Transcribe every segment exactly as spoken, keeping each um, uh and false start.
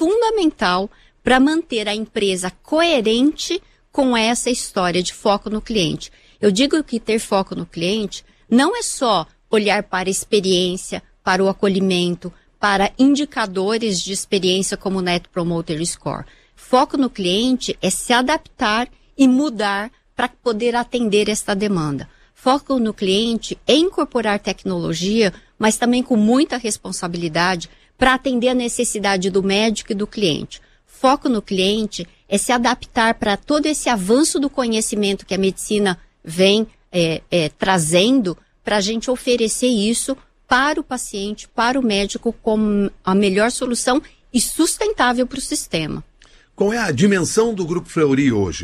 fundamental para manter a empresa coerente com essa história de foco no cliente. Eu digo que ter foco no cliente não é só olhar para a experiência, para o acolhimento, para indicadores de experiência como o Net Promoter Score. Foco no cliente é se adaptar e mudar para poder atender esta demanda. Foco no cliente é incorporar tecnologia, mas também com muita responsabilidade para atender a necessidade do médico e do cliente. Foco no cliente é se adaptar para todo esse avanço do conhecimento que a medicina vem é, é, trazendo para a gente oferecer isso para o paciente, para o médico, como a melhor solução e sustentável para o sistema. Qual é a dimensão do Grupo Fleury hoje?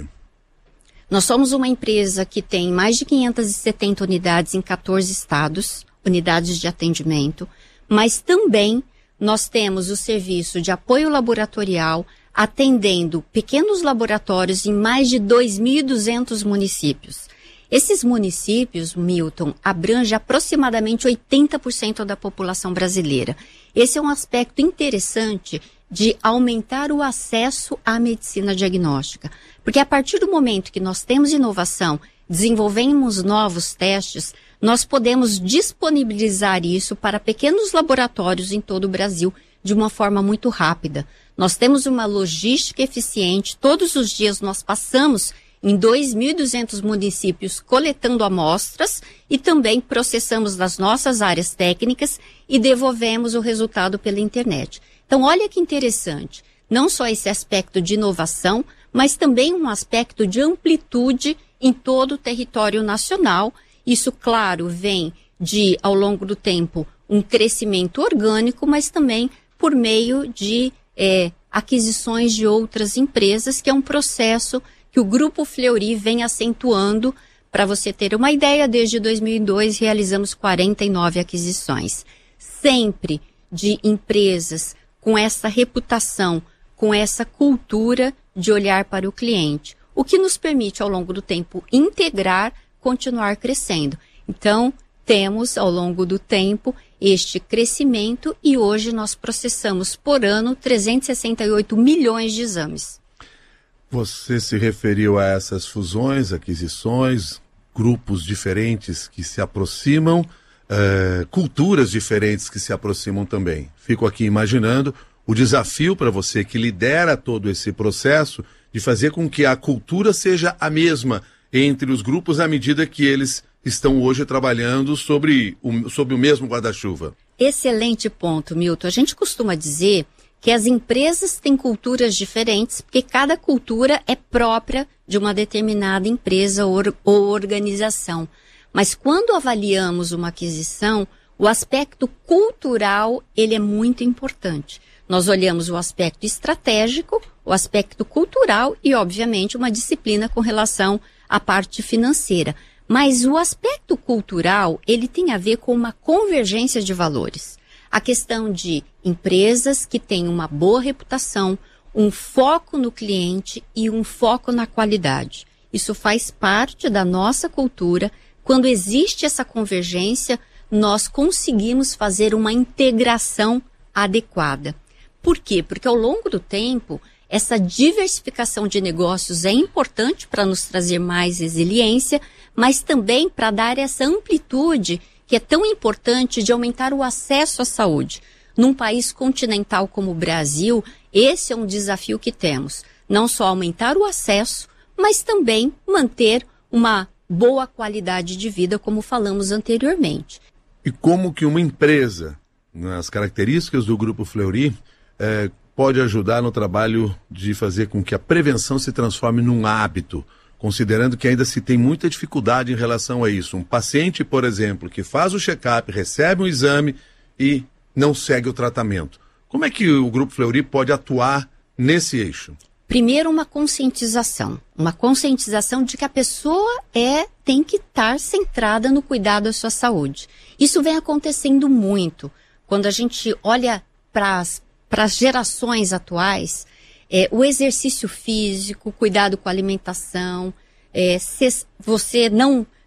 Nós somos uma empresa que tem mais de quinhentas e setenta unidades em quatorze estados, unidades de atendimento, mas também nós temos o serviço de apoio laboratorial, atendendo pequenos laboratórios em mais de dois mil e duzentos municípios. Esses municípios, Milton, abrangem aproximadamente oitenta por cento da população brasileira. Esse é um aspecto interessante de aumentar o acesso à medicina diagnóstica. Porque a partir do momento que nós temos inovação, desenvolvemos novos testes, nós podemos disponibilizar isso para pequenos laboratórios em todo o Brasil de uma forma muito rápida. Nós temos uma logística eficiente, todos os dias nós passamos em dois mil e duzentos municípios coletando amostras e também processamos nas nossas áreas técnicas e devolvemos o resultado pela internet. Então, olha que interessante, não só esse aspecto de inovação, mas também um aspecto de amplitude em todo o território nacional. Isso, claro, vem de, ao longo do tempo, um crescimento orgânico, mas também por meio de é, aquisições de outras empresas, que é um processo que o Grupo Fleury vem acentuando. Para você ter uma ideia, desde dois mil e dois realizamos quarenta e nove aquisições, sempre de empresas com essa reputação, com essa cultura de olhar para o cliente, o que nos permite, ao longo do tempo, integrar, continuar crescendo. Então, temos, ao longo do tempo, este crescimento e hoje nós processamos por ano trezentos e sessenta e oito milhões de exames. Você se referiu a essas fusões, aquisições, grupos diferentes que se aproximam, uh, culturas diferentes que se aproximam também. Fico aqui imaginando o desafio para você que lidera todo esse processo de fazer com que a cultura seja a mesma entre os grupos à medida que eles estão hoje trabalhando sobre o, sobre o mesmo guarda-chuva. Excelente ponto, Milton. A gente costuma dizer que as empresas têm culturas diferentes, porque cada cultura é própria de uma determinada empresa ou, ou organização. Mas quando avaliamos uma aquisição, o aspecto cultural, ele é muito importante. Nós olhamos o aspecto estratégico, o aspecto cultural e, obviamente, uma disciplina com relação à parte financeira. Mas o aspecto cultural, ele tem a ver com uma convergência de valores. A questão de empresas que têm uma boa reputação, um foco no cliente e um foco na qualidade. Isso faz parte da nossa cultura. Quando existe essa convergência, nós conseguimos fazer uma integração adequada. Por quê? Porque ao longo do tempo, essa diversificação de negócios é importante para nos trazer mais resiliência, mas também para dar essa amplitude que é tão importante de aumentar o acesso à saúde. Num país continental como o Brasil, esse é um desafio que temos. Não só aumentar o acesso, mas também manter uma boa qualidade de vida, como falamos anteriormente. E como que uma empresa, nas características do Grupo Fleury, é, pode ajudar no trabalho de fazer com que a prevenção se transforme num hábito, considerando que ainda se tem muita dificuldade em relação a isso. Um paciente, por exemplo, que faz o check-up, recebe um exame e não segue o tratamento. Como é que o Grupo Fleury pode atuar nesse eixo? Primeiro, uma conscientização. Uma conscientização de que a pessoa é, tem que estar centrada no cuidado da sua saúde. Isso vem acontecendo muito. Quando a gente olha para as gerações atuais, é, o exercício físico, cuidado com a alimentação, é, se você não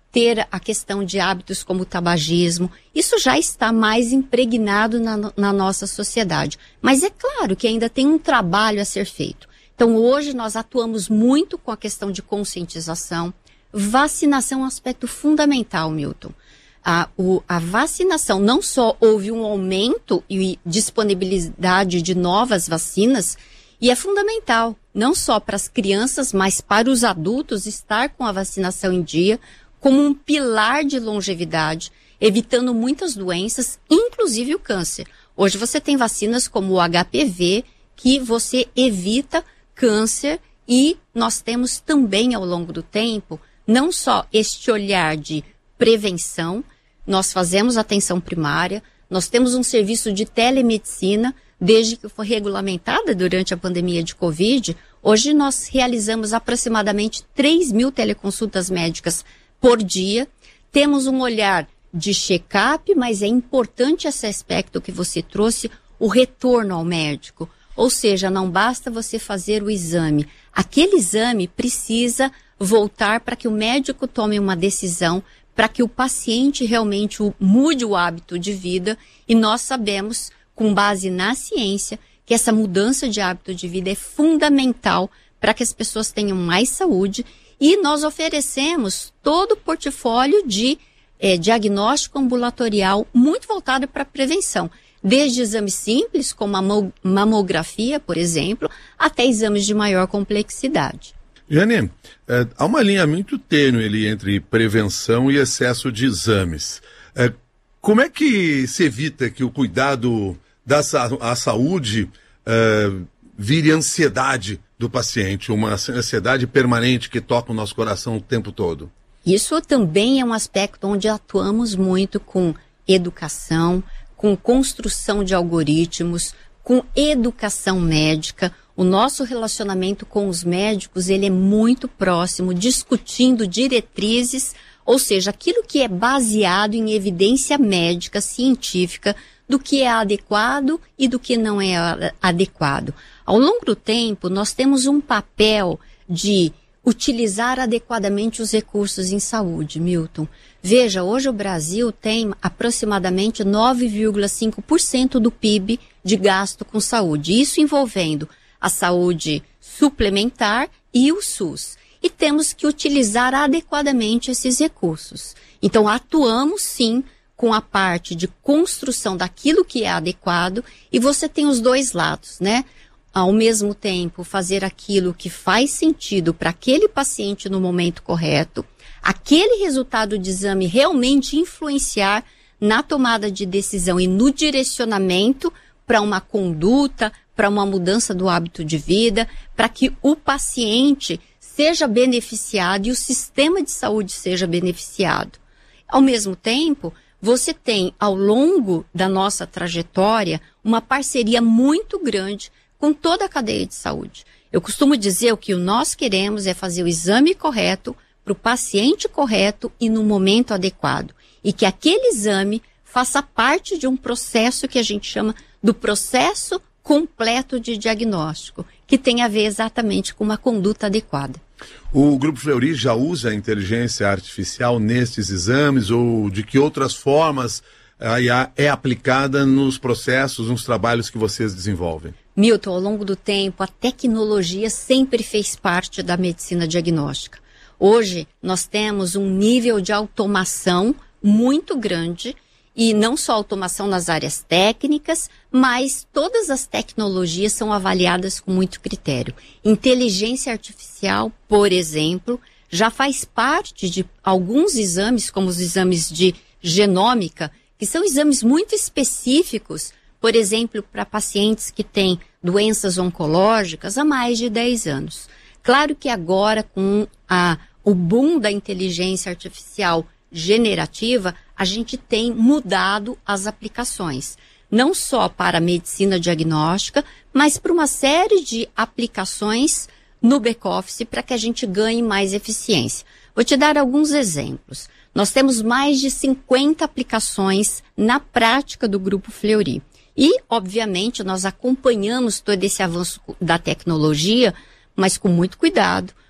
ter a questão de hábitos como o tabagismo. Isso já está mais impregnado na, na nossa sociedade. Mas é claro que ainda tem um trabalho a ser feito. Então, hoje nós atuamos muito com a questão de conscientização. Vacinação é um aspecto fundamental, Milton. A, o, a vacinação, não só houve um aumento e disponibilidade de novas vacinas, e é fundamental, não só para as crianças, mas para os adultos estar com a vacinação em dia, como um pilar de longevidade, evitando muitas doenças, inclusive o câncer. Hoje você tem vacinas como o H P V, que você evita câncer, e nós temos também ao longo do tempo, não só este olhar de prevenção, nós fazemos atenção primária, nós temos um serviço de telemedicina, desde que foi regulamentada durante a pandemia de Covid, hoje nós realizamos aproximadamente três mil teleconsultas médicas por dia, temos um olhar de check-up, mas é importante esse aspecto que você trouxe, o retorno ao médico, ou seja, não basta você fazer o exame, aquele exame precisa voltar para que o médico tome uma decisão, para que o paciente realmente mude o hábito de vida, e nós sabemos, com base na ciência, que essa mudança de hábito de vida é fundamental para que as pessoas tenham mais saúde, e nós oferecemos todo o portfólio de eh, diagnóstico ambulatorial muito voltado para a prevenção, desde exames simples, como a mamografia, por exemplo, até exames de maior complexidade. Jane, é, há uma linha muito tênue ali entre prevenção e excesso de exames. É, como é que se evita que o cuidado da a saúde é, vire ansiedade do paciente, uma ansiedade permanente que toca o nosso coração o tempo todo? Isso também é um aspecto onde atuamos muito com educação, com construção de algoritmos, com educação médica. O nosso relacionamento com os médicos, ele é muito próximo, discutindo diretrizes, ou seja, aquilo que é baseado em evidência médica, científica, do que é adequado e do que não é adequado. Ao longo do tempo, nós temos um papel de utilizar adequadamente os recursos em saúde, Milton. Veja, hoje o Brasil tem aproximadamente nove vírgula cinco por cento do P I B de gasto com saúde, isso envolvendo a saúde suplementar e o SUS. E temos que utilizar adequadamente esses recursos. Então, atuamos sim com a parte de construção daquilo que é adequado, e você tem os dois lados, né? Ao mesmo tempo, fazer aquilo que faz sentido para aquele paciente no momento correto, aquele resultado de exame realmente influenciar na tomada de decisão e no direcionamento para uma conduta, para uma mudança do hábito de vida, para que o paciente seja beneficiado e o sistema de saúde seja beneficiado. Ao mesmo tempo, você tem, ao longo da nossa trajetória, uma parceria muito grande com toda a cadeia de saúde. Eu costumo dizer o que nós queremos é fazer o exame correto para o paciente correto e no momento adequado. E que aquele exame faça parte de um processo que a gente chama do processo completo de diagnóstico, que tem a ver exatamente com uma conduta adequada. O Grupo Fleury já usa a inteligência artificial nestes exames, ou de que outras formas a I A é aplicada nos processos, nos trabalhos que vocês desenvolvem? Milton, ao longo do tempo, a tecnologia sempre fez parte da medicina diagnóstica. Hoje, nós temos um nível de automação muito grande, e não só automação nas áreas técnicas, mas todas as tecnologias são avaliadas com muito critério. Inteligência artificial, por exemplo, já faz parte de alguns exames, como os exames de genômica, que são exames muito específicos, por exemplo, para pacientes que têm doenças oncológicas há mais de dez anos. Claro que agora, com a, o boom da inteligência artificial generativa, a gente tem mudado as aplicações, não só para a medicina diagnóstica, mas para uma série de aplicações no back-office para que a gente ganhe mais eficiência. Vou te dar alguns exemplos. Nós temos mais de cinquenta aplicações na prática do Grupo Fleury. E, obviamente, nós acompanhamos todo esse avanço da tecnologia, mas com muito cuidado,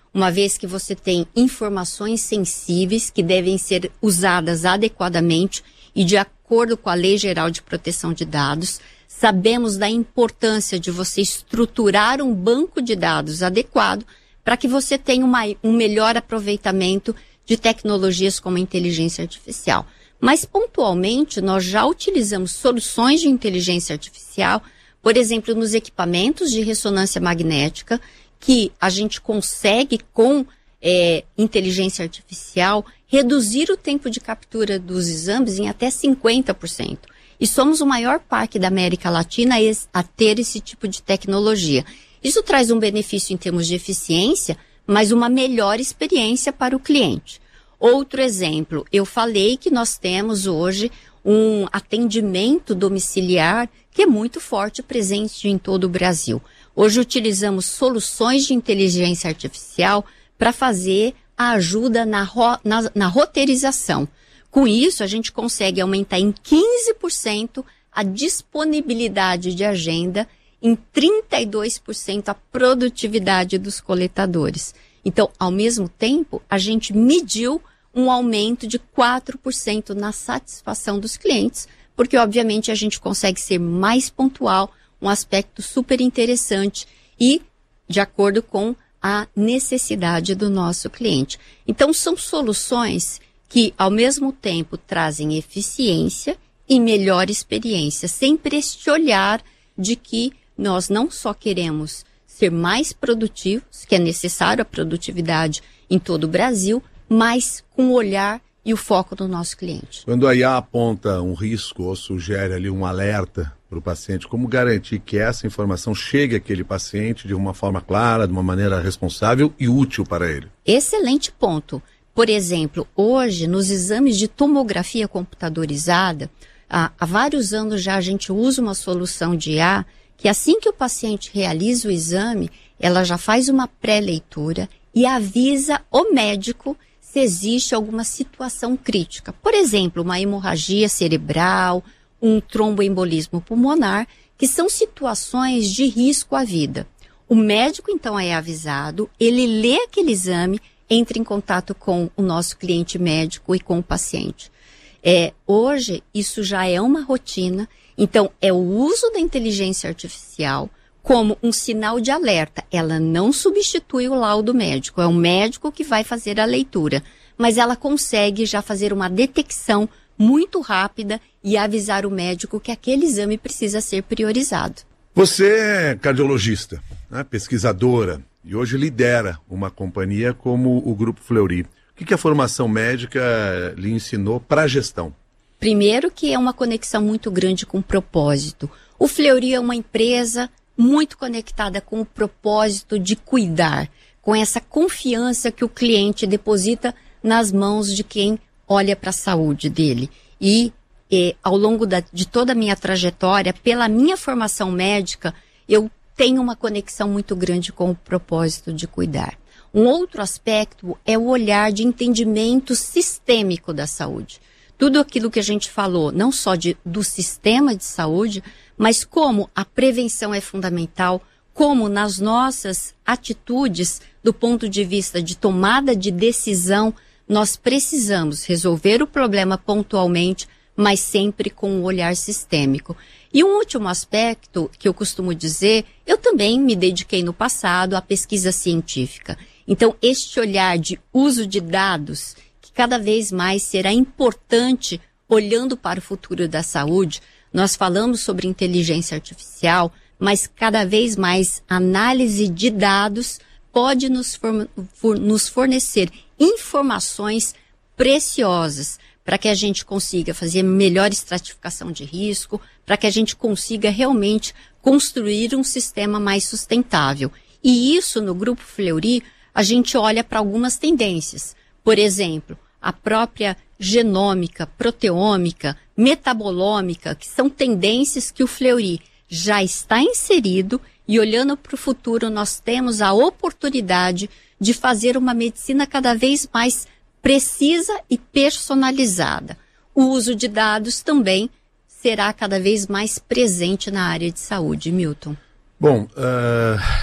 uma vez que você tem informações sensíveis que devem ser usadas adequadamente e de acordo com a Lei Geral de Proteção de Dados. Sabemos da importância de você estruturar um banco de dados adequado para que você tenha uma, um melhor aproveitamento de tecnologias como a inteligência artificial. Mas, pontualmente, nós já utilizamos soluções de inteligência artificial, por exemplo, nos equipamentos de ressonância magnética, que a gente consegue, com é, inteligência artificial, reduzir o tempo de captura dos exames em até cinquenta por cento. E somos o maior parque da América Latina a ter esse tipo de tecnologia. Isso traz um benefício em termos de eficiência, mas uma melhor experiência para o cliente. Outro exemplo, eu falei que nós temos hoje um atendimento domiciliar que é muito forte, presente em todo o Brasil. Hoje utilizamos soluções de inteligência artificial para fazer a ajuda na, ro na, na roteirização. Com isso, a gente consegue aumentar em quinze por cento a disponibilidade de agenda, em trinta e dois por cento a produtividade dos coletadores. Então, ao mesmo tempo, a gente mediu um aumento de quatro por cento na satisfação dos clientes, porque, obviamente, a gente consegue ser mais pontual, um aspecto super interessante e de acordo com a necessidade do nosso cliente. Então, são soluções que, ao mesmo tempo, trazem eficiência e melhor experiência, sempre este olhar de que nós não só queremos ser mais produtivos, que é necessário a produtividade em todo o Brasil, mas com o olhar e o foco do nosso cliente. Quando a I A aponta um risco ou sugere ali um alerta para o paciente, como garantir que essa informação chegue àquele paciente de uma forma clara, de uma maneira responsável e útil para ele? Excelente ponto. Por exemplo, hoje, nos exames de tomografia computadorizada, há, há vários anos já a gente usa uma solução de I A que assim que o paciente realiza o exame, ela já faz uma pré-leitura e avisa o médico se existe alguma situação crítica. Por exemplo, uma hemorragia cerebral, um tromboembolismo pulmonar, que são situações de risco à vida. O médico, então, é avisado, ele lê aquele exame, entra em contato com o nosso cliente médico e com o paciente. É, hoje, isso já é uma rotina, então é o uso da inteligência artificial como um sinal de alerta. Ela não substitui o laudo médico, é o médico que vai fazer a leitura, mas ela consegue já fazer uma detecção muito rápida e avisar o médico que aquele exame precisa ser priorizado. Você é cardiologista, né, pesquisadora, e hoje lidera uma companhia como o Grupo Fleury. O que, que a formação médica lhe ensinou para a gestão? Primeiro que é uma conexão muito grande com o propósito. O Fleury é uma empresa muito conectada com o propósito de cuidar, com essa confiança que o cliente deposita nas mãos de quem olha para a saúde dele. E, e ao longo da, de toda a minha trajetória, pela minha formação médica, eu tenho uma conexão muito grande com o propósito de cuidar. Um outro aspecto é o olhar de entendimento sistêmico da saúde. Tudo aquilo que a gente falou, não só de, do sistema de saúde, mas como a prevenção é fundamental, como nas nossas atitudes, do ponto de vista de tomada de decisão, nós precisamos resolver o problema pontualmente, mas sempre com um olhar sistêmico. E um último aspecto que eu costumo dizer, eu também me dediquei no passado à pesquisa científica. Então, este olhar de uso de dados, que cada vez mais será importante olhando para o futuro da saúde, nós falamos sobre inteligência artificial, mas cada vez mais análise de dados pode nos, for, for, nos fornecer informações preciosas para que a gente consiga fazer melhor estratificação de risco, para que a gente consiga realmente construir um sistema mais sustentável. E isso, no Grupo Fleury, a gente olha para algumas tendências. Por exemplo, a própria genômica, proteômica, metabolômica, que são tendências que o Fleury já está inserido e olhando para o futuro nós temos a oportunidade de fazer uma medicina cada vez mais precisa e personalizada. O uso de dados também será cada vez mais presente na área de saúde, Milton. Bom, uh,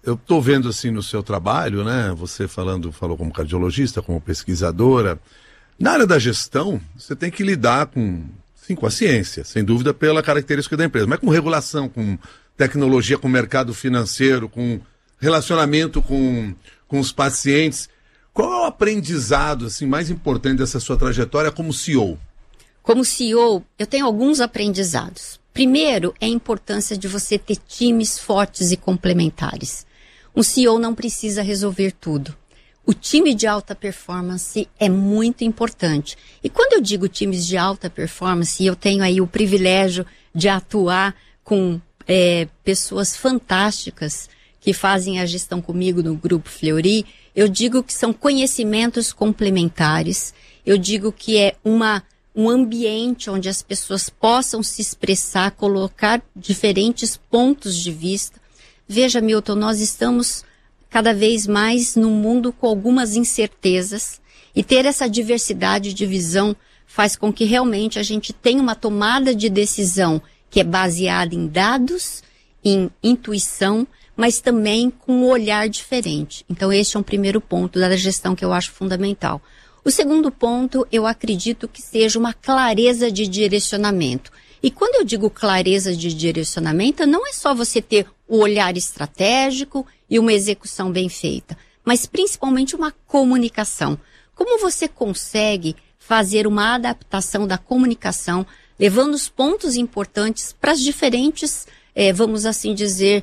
eu estou vendo assim no seu trabalho, né? Você falando, falou como cardiologista, como pesquisadora. Na área da gestão, você tem que lidar com, sim, com a ciência, sem dúvida pela característica da empresa, mas com regulação, com tecnologia, com mercado financeiro, com relacionamento com, com os pacientes. Qual é o aprendizado assim, mais importante dessa sua trajetória como C E O? Como C E O, eu tenho alguns aprendizados. Primeiro, é a importância de você ter times fortes e complementares. Um C E O não precisa resolver tudo. O time de alta performance é muito importante. E quando eu digo times de alta performance, eu tenho aí o privilégio de atuar com é, pessoas fantásticas que fazem a gestão comigo no Grupo Fleury, eu digo que são conhecimentos complementares, eu digo que é uma, um ambiente onde as pessoas possam se expressar, colocar diferentes pontos de vista. Veja, Milton, nós estamos cada vez mais num mundo com algumas incertezas e ter essa diversidade de visão faz com que realmente a gente tenha uma tomada de decisão que é baseada em dados, em intuição, mas também com um olhar diferente. Então, esse é um primeiro ponto da gestão que eu acho fundamental. O segundo ponto, eu acredito que seja uma clareza de direcionamento. E quando eu digo clareza de direcionamento, não é só você ter o olhar estratégico e uma execução bem feita, mas principalmente uma comunicação. Como você consegue fazer uma adaptação da comunicação, levando os pontos importantes para as diferentes, eh, vamos assim dizer,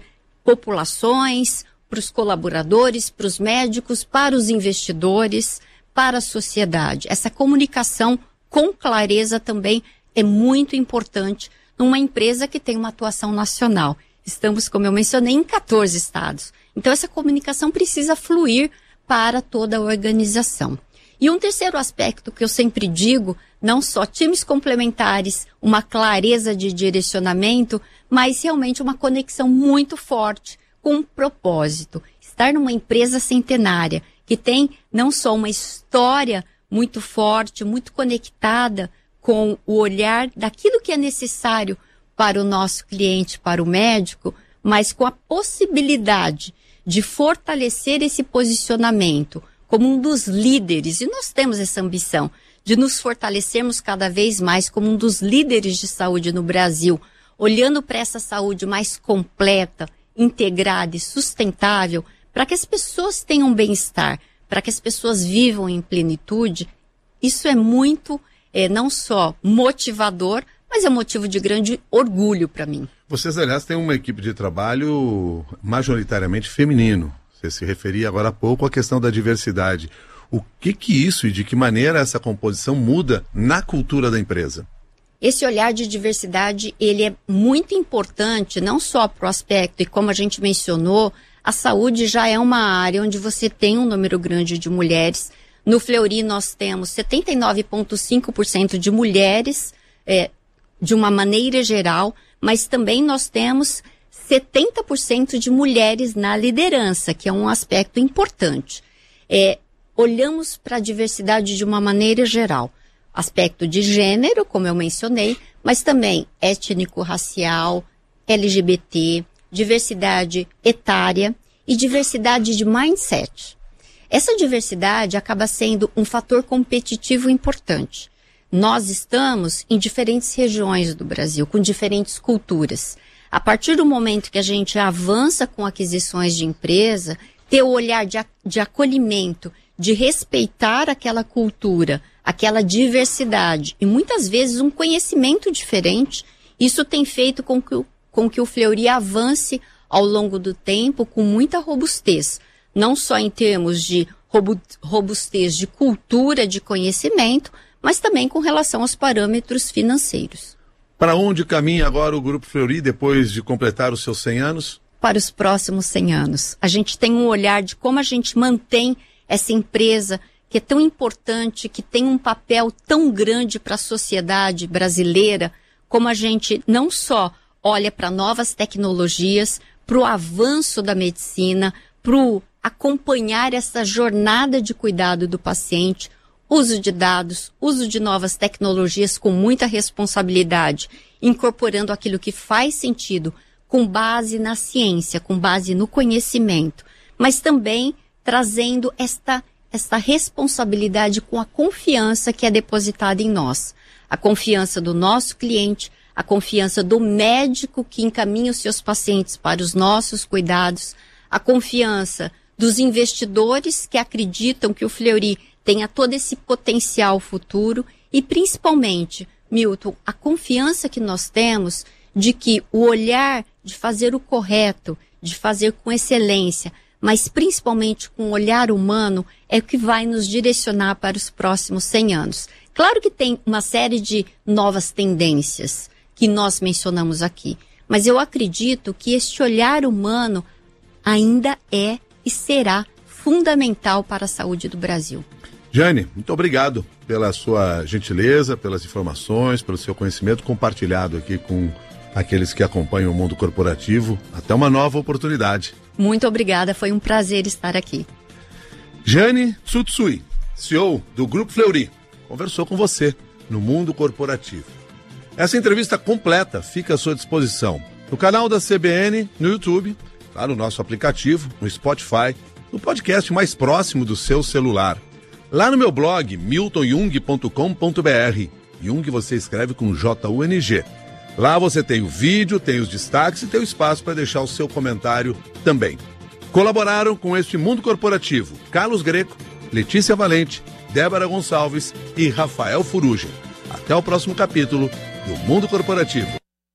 populações, para os colaboradores, para os médicos, para os investidores, para a sociedade. Essa comunicação com clareza também é muito importante numa empresa que tem uma atuação nacional. Estamos, como eu mencionei, em quatorze estados. Então, essa comunicação precisa fluir para toda a organização. E um terceiro aspecto que eu sempre digo, não só times complementares, uma clareza de direcionamento, mas realmente uma conexão muito forte com um propósito. Estar numa empresa centenária, que tem não só uma história muito forte, muito conectada com o olhar daquilo que é necessário para o nosso cliente, para o médico, mas com a possibilidade de fortalecer esse posicionamento como um dos líderes, e nós temos essa ambição de nos fortalecermos cada vez mais como um dos líderes de saúde no Brasil, olhando para essa saúde mais completa, integrada e sustentável, para que as pessoas tenham bem-estar, para que as pessoas vivam em plenitude. Isso é muito, é, não só motivador, mas é motivo de grande orgulho para mim. Vocês, aliás, têm uma equipe de trabalho majoritariamente feminino. Você se referia agora há pouco à questão da diversidade. O que que isso e de que maneira essa composição muda na cultura da empresa? Esse olhar de diversidade, ele é muito importante, não só para o aspecto, e como a gente mencionou, a saúde já é uma área onde você tem um número grande de mulheres. No Fleury nós temos setenta e nove vírgula cinco por cento de mulheres, é, de uma maneira geral, mas também nós temos setenta por cento de mulheres na liderança, que é um aspecto importante. É, olhamos para a diversidade de uma maneira geral. Aspecto de gênero, como eu mencionei, mas também étnico-racial, L G B T, diversidade etária e diversidade de mindset. Essa diversidade acaba sendo um fator competitivo importante. Nós estamos em diferentes regiões do Brasil, com diferentes culturas. A partir do momento que a gente avança com aquisições de empresa, ter o olhar de, de acolhimento, de respeitar aquela cultura, aquela diversidade e muitas vezes um conhecimento diferente, isso tem feito com que, o, com que o Fleury avance ao longo do tempo com muita robustez, não só em termos de robu, robustez de cultura, de conhecimento, mas também com relação aos parâmetros financeiros. Para onde caminha agora o Grupo Fleury depois de completar os seus cem anos? Para os próximos cem anos. A gente tem um olhar de como a gente mantém essa empresa que é tão importante, que tem um papel tão grande para a sociedade brasileira, como a gente não só olha para novas tecnologias, para o avanço da medicina, para acompanhar essa jornada de cuidado do paciente, uso de dados, uso de novas tecnologias com muita responsabilidade, incorporando aquilo que faz sentido com base na ciência, com base no conhecimento, mas também trazendo esta, esta responsabilidade com a confiança que é depositada em nós. A confiança do nosso cliente, a confiança do médico que encaminha os seus pacientes para os nossos cuidados, a confiança dos investidores que acreditam que o Fleury tenha todo esse potencial futuro e, principalmente, Milton, a confiança que nós temos de que o olhar de fazer o correto, de fazer com excelência, mas principalmente com o olhar humano, é o que vai nos direcionar para os próximos cem anos. Claro que tem uma série de novas tendências que nós mencionamos aqui, mas eu acredito que este olhar humano ainda é e será fundamental para a saúde do Brasil. Jane, muito obrigado pela sua gentileza, pelas informações, pelo seu conhecimento compartilhado aqui com aqueles que acompanham o mundo corporativo. Até uma nova oportunidade. Muito obrigada, foi um prazer estar aqui. Jane Tsutsui, C E O do Grupo Fleury, conversou com você no mundo corporativo. Essa entrevista completa fica à sua disposição no canal da C B N, no YouTube, lá no nosso aplicativo, no Spotify, no podcast mais próximo do seu celular. Lá no meu blog, milton jung ponto com ponto b r. Jung você escreve com J U N G. Lá você tem o vídeo, tem os destaques e tem o espaço para deixar o seu comentário também. Colaboraram com este mundo corporativo Carlos Greco, Letícia Valente, Débora Gonçalves e Rafael Furugem. Até o próximo capítulo do Mundo Corporativo.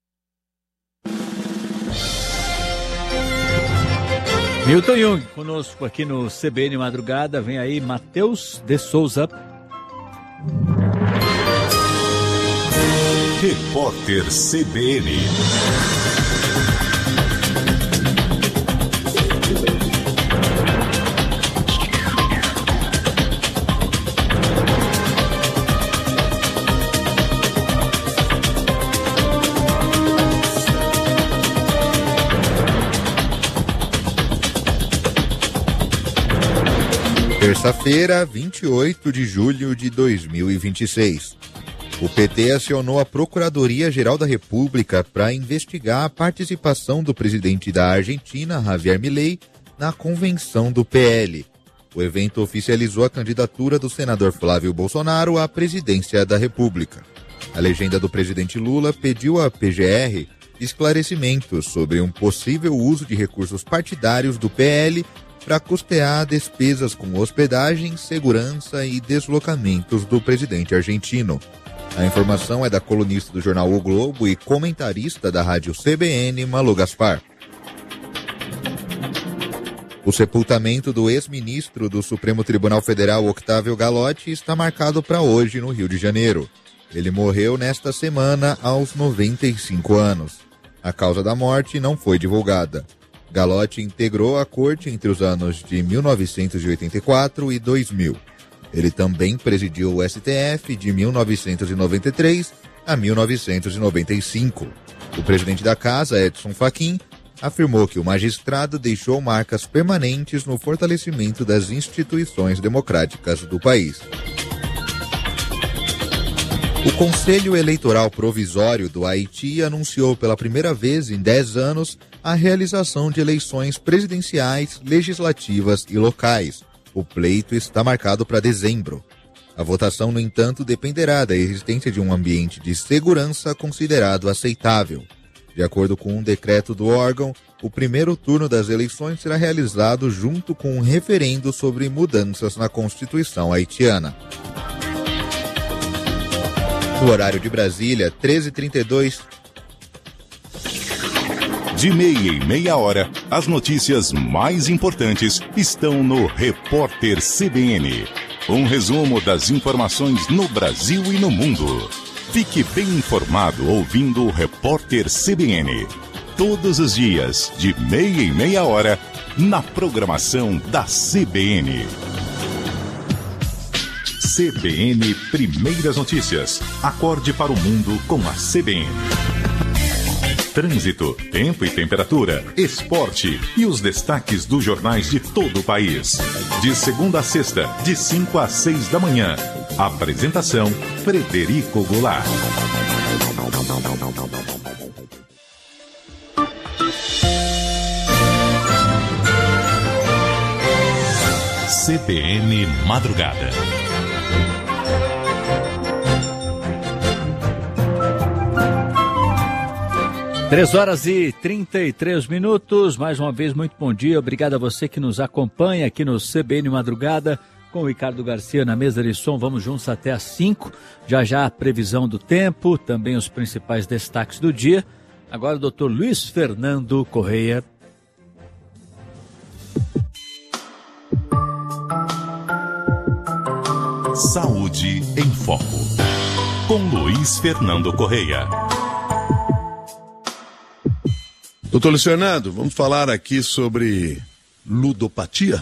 Milton Jung, conosco aqui no C B N Madrugada. Vem aí Matheus de Souza. Repórter C B N. Terça-feira, vinte e oito de julho de dois mil e vinte e seis. O P T acionou a Procuradoria-Geral da República para investigar a participação do presidente da Argentina, Javier Milei, na convenção do P L. O evento oficializou a candidatura do senador Flávio Bolsonaro à presidência da República. A legenda do presidente Lula pediu à P G R esclarecimentos sobre um possível uso de recursos partidários do P L para custear despesas com hospedagem, segurança e deslocamentos do presidente argentino. A informação é da colunista do jornal O Globo e comentarista da rádio C B N, Malu Gaspar. O sepultamento do ex-ministro do Supremo Tribunal Federal, Octávio Galotti, está marcado para hoje no Rio de Janeiro. Ele morreu nesta semana aos noventa e cinco anos. A causa da morte não foi divulgada. Galotti integrou a corte entre os anos de mil novecentos e oitenta e quatro e dois mil. Ele também presidiu o S T F de mil novecentos e noventa e três a mil novecentos e noventa e cinco. O presidente da casa, Edson Fachin, afirmou que o magistrado deixou marcas permanentes no fortalecimento das instituições democráticas do país. O Conselho Eleitoral Provisório do Haiti anunciou pela primeira vez em dez anos a realização de eleições presidenciais, legislativas e locais. O pleito está marcado para dezembro. A votação, no entanto, dependerá da existência de um ambiente de segurança considerado aceitável. De acordo com um decreto do órgão, o primeiro turno das eleições será realizado junto com um referendo sobre mudanças na Constituição haitiana. No horário de Brasília, treze e trinta e dois. De meia em meia hora, as notícias mais importantes estão no Repórter C B N. Um resumo das informações no Brasil e no mundo. Fique bem informado ouvindo o Repórter C B N. Todos os dias, de meia em meia hora, na programação da C B N. C B N Primeiras Notícias. Acorde para o mundo com a C B N. Trânsito, tempo e temperatura, esporte e os destaques dos jornais de todo o país. De segunda a sexta, de cinco às seis da manhã. Apresentação, Frederico Goulart. C B N Madrugada. Três horas e trinta e três minutos, mais uma vez muito bom dia, obrigado a você que nos acompanha aqui no C B N Madrugada, com o Ricardo Garcia na mesa de som, vamos juntos até às cinco, já já a previsão do tempo, também os principais destaques do dia. Agora o doutor Luiz Fernando Correia. Saúde em Foco, com Luiz Fernando Correia. Doutor Luiz Fernando, vamos falar aqui sobre ludopatia?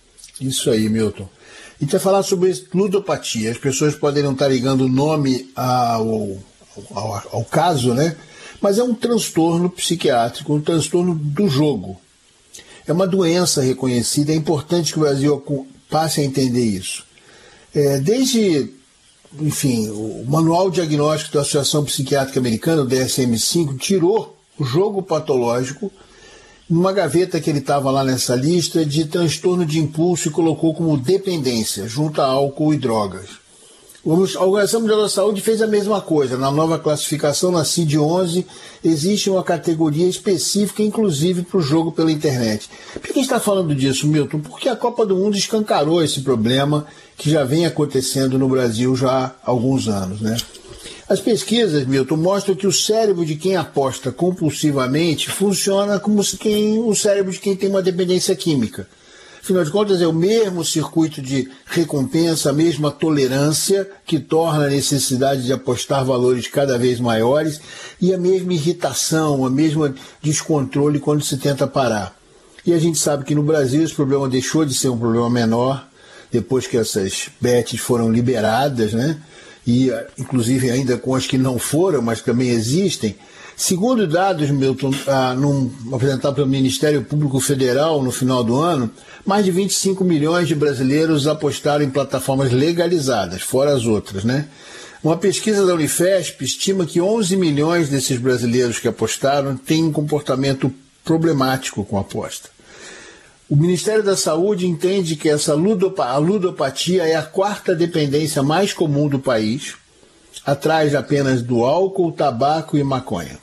Isso aí, Milton. A gente vai falar sobre ludopatia. As pessoas podem não estar ligando o nome ao, ao, ao caso, né? Mas é um transtorno psiquiátrico, um transtorno do jogo. É uma doença reconhecida, é importante que o Brasil passe a entender isso. É, desde, enfim, o Manual Diagnóstico da Associação Psiquiátrica Americana, o D S M cinco, tirou o jogo patológico numa gaveta que ele estava lá nessa lista de transtorno de impulso e colocou como dependência, junto a álcool e drogas. A Organização Mundial da Saúde fez a mesma coisa. Na nova classificação, na C I D onze, existe uma categoria específica, inclusive para o jogo pela internet. Por que a gente está falando disso, Milton? Porque a Copa do Mundo escancarou esse problema que já vem acontecendo no Brasil já há alguns anos, né? As pesquisas, Milton, mostram que o cérebro de quem aposta compulsivamente funciona como se quem, o cérebro de quem tem uma dependência química. Afinal de contas, é o mesmo circuito de recompensa, a mesma tolerância que torna a necessidade de apostar valores cada vez maiores e a mesma irritação, a mesma descontrole quando se tenta parar. E a gente sabe que no Brasil esse problema deixou de ser um problema menor depois que essas bets foram liberadas, né? E inclusive ainda com as que não foram, mas também existem. Segundo dados, Milton, ah, num, apresentados pelo Ministério Público Federal no final do ano, mais de vinte e cinco milhões de brasileiros apostaram em plataformas legalizadas, fora as outras, né? Uma pesquisa da Unifesp estima que onze milhões desses brasileiros que apostaram têm um comportamento problemático com a aposta. O Ministério da Saúde entende que essa ludopa, a ludopatia é a quarta dependência mais comum do país, atrás apenas do álcool, tabaco e maconha.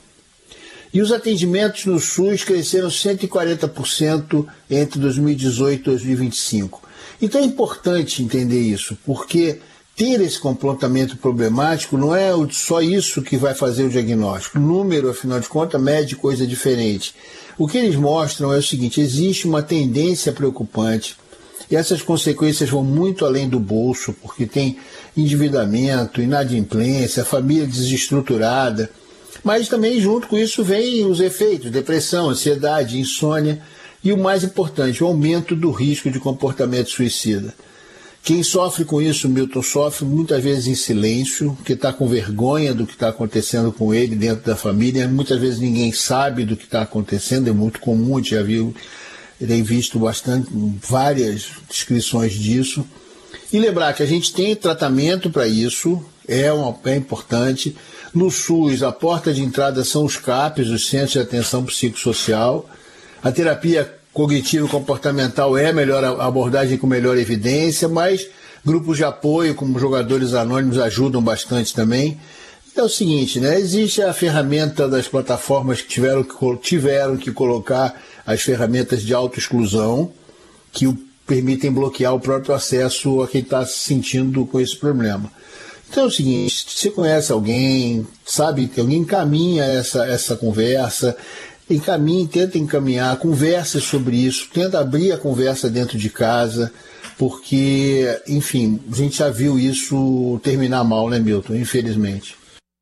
E os atendimentos no SUS cresceram cento e quarenta por cento entre dois mil e dezoito e dois mil e vinte e cinco. Então é importante entender isso, porque ter esse comportamento problemático não é só isso que vai fazer o diagnóstico. O número, afinal de contas, mede coisa diferente. O que eles mostram é o seguinte: existe uma tendência preocupante e essas consequências vão muito além do bolso, porque tem endividamento, inadimplência, família desestruturada, mas também junto com isso vem os efeitos, depressão, ansiedade, insônia e o mais importante, o aumento do risco de comportamento suicida. Quem sofre com isso, Milton, sofre muitas vezes em silêncio, que está com vergonha do que está acontecendo com ele dentro da família. Muitas vezes ninguém sabe do que está acontecendo, é muito comum, a gente já viu, tem visto bastante, várias descrições disso. E lembrar que a gente tem tratamento para isso, é, uma, é importante. No SUS, a porta de entrada são os CAPs, os Centros de Atenção Psicossocial. A terapia cognitivo-comportamental é a melhor abordagem com melhor evidência, mas grupos de apoio, como jogadores anônimos, ajudam bastante também. É o seguinte, né? Existe a ferramenta das plataformas que tiveram que, tiveram que colocar as ferramentas de autoexclusão, que o permitem bloquear o próprio acesso a quem está se sentindo com esse problema. Então é o seguinte, se você conhece alguém, sabe que alguém encaminha essa, essa conversa, encaminhe, tenta encaminhar, converse sobre isso, tenta abrir a conversa dentro de casa, porque, enfim, a gente já viu isso terminar mal, né, Milton? Infelizmente.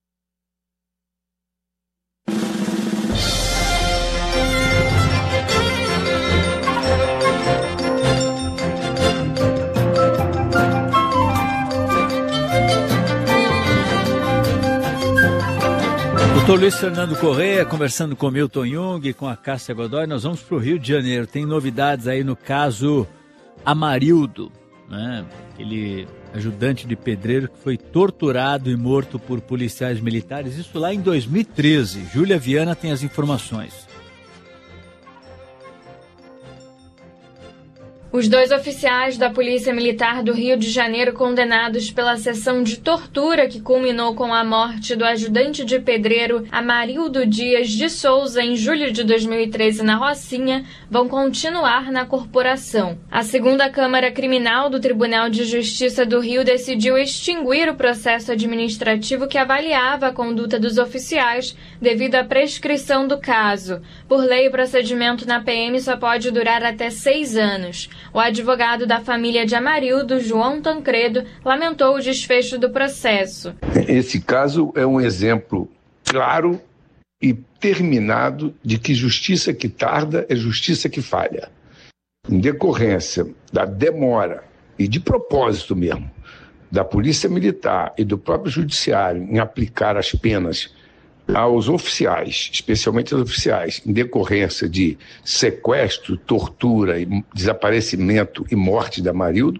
Doutor Luiz Fernando Correia, conversando com Milton Jung, com a Cássia Godoy. Nós vamos para o Rio de Janeiro. Tem novidades aí no caso Amarildo, né? Aquele ajudante de pedreiro que foi torturado e morto por policiais militares. Isso lá em dois mil e treze. Júlia Viana tem as informações. Os dois oficiais da Polícia Militar do Rio de Janeiro condenados pela sessão de tortura que culminou com a morte do ajudante de pedreiro Amarildo Dias de Souza em julho de dois mil e treze na Rocinha vão continuar na corporação. A segunda Câmara Criminal do Tribunal de Justiça do Rio decidiu extinguir o processo administrativo que avaliava a conduta dos oficiais devido à prescrição do caso. Por lei, o procedimento na P M só pode durar até seis anos. O advogado da família de Amarildo, João Tancredo, lamentou o desfecho do processo. Esse caso é um exemplo claro e terminado de que justiça que tarda é justiça que falha. Em decorrência da demora e de propósito mesmo da Polícia Militar e do próprio Judiciário em aplicar as penas aos oficiais, especialmente aos oficiais, em decorrência de sequestro, tortura, desaparecimento e morte de Amarildo,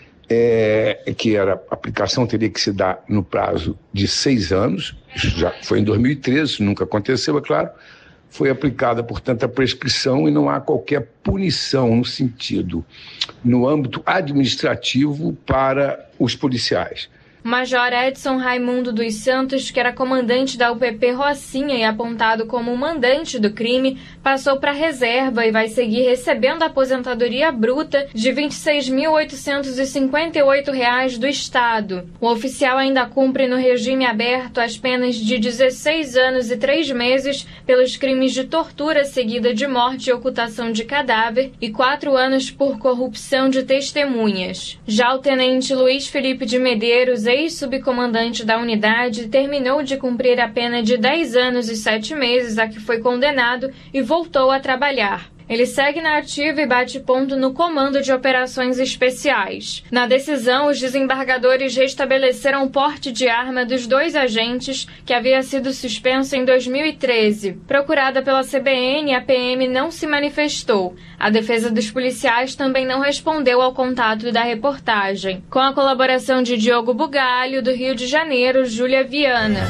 é, que era, a aplicação teria que se dar no prazo de seis anos, isso já foi em dois mil e treze, nunca aconteceu, é claro, foi aplicada, portanto, a prescrição e não há qualquer punição no sentido, no âmbito administrativo para os policiais. Major Edson Raimundo dos Santos, que era comandante da U P P Rocinha e apontado como o mandante do crime, passou para a reserva e vai seguir recebendo a aposentadoria bruta de vinte e seis mil oitocentos e cinquenta e oito reais do Estado. O oficial ainda cumpre no regime aberto as penas de dezesseis anos e três meses pelos crimes de tortura seguida de morte e ocultação de cadáver e quatro anos por corrupção de testemunhas. Já o tenente Luiz Felipe de Medeiros, ex-subcomandante da unidade, terminou de cumprir a pena de dez anos e sete meses a que foi condenado e voltou a trabalhar. Ele segue na ativa e bate ponto no Comando de Operações Especiais. Na decisão, os desembargadores restabeleceram o porte de arma dos dois agentes, que havia sido suspenso em dois mil e treze. Procurada pela C B N, a P M não se manifestou. A defesa dos policiais também não respondeu ao contato da reportagem. Com a colaboração de Diogo Bugalho, do Rio de Janeiro, Júlia Viana.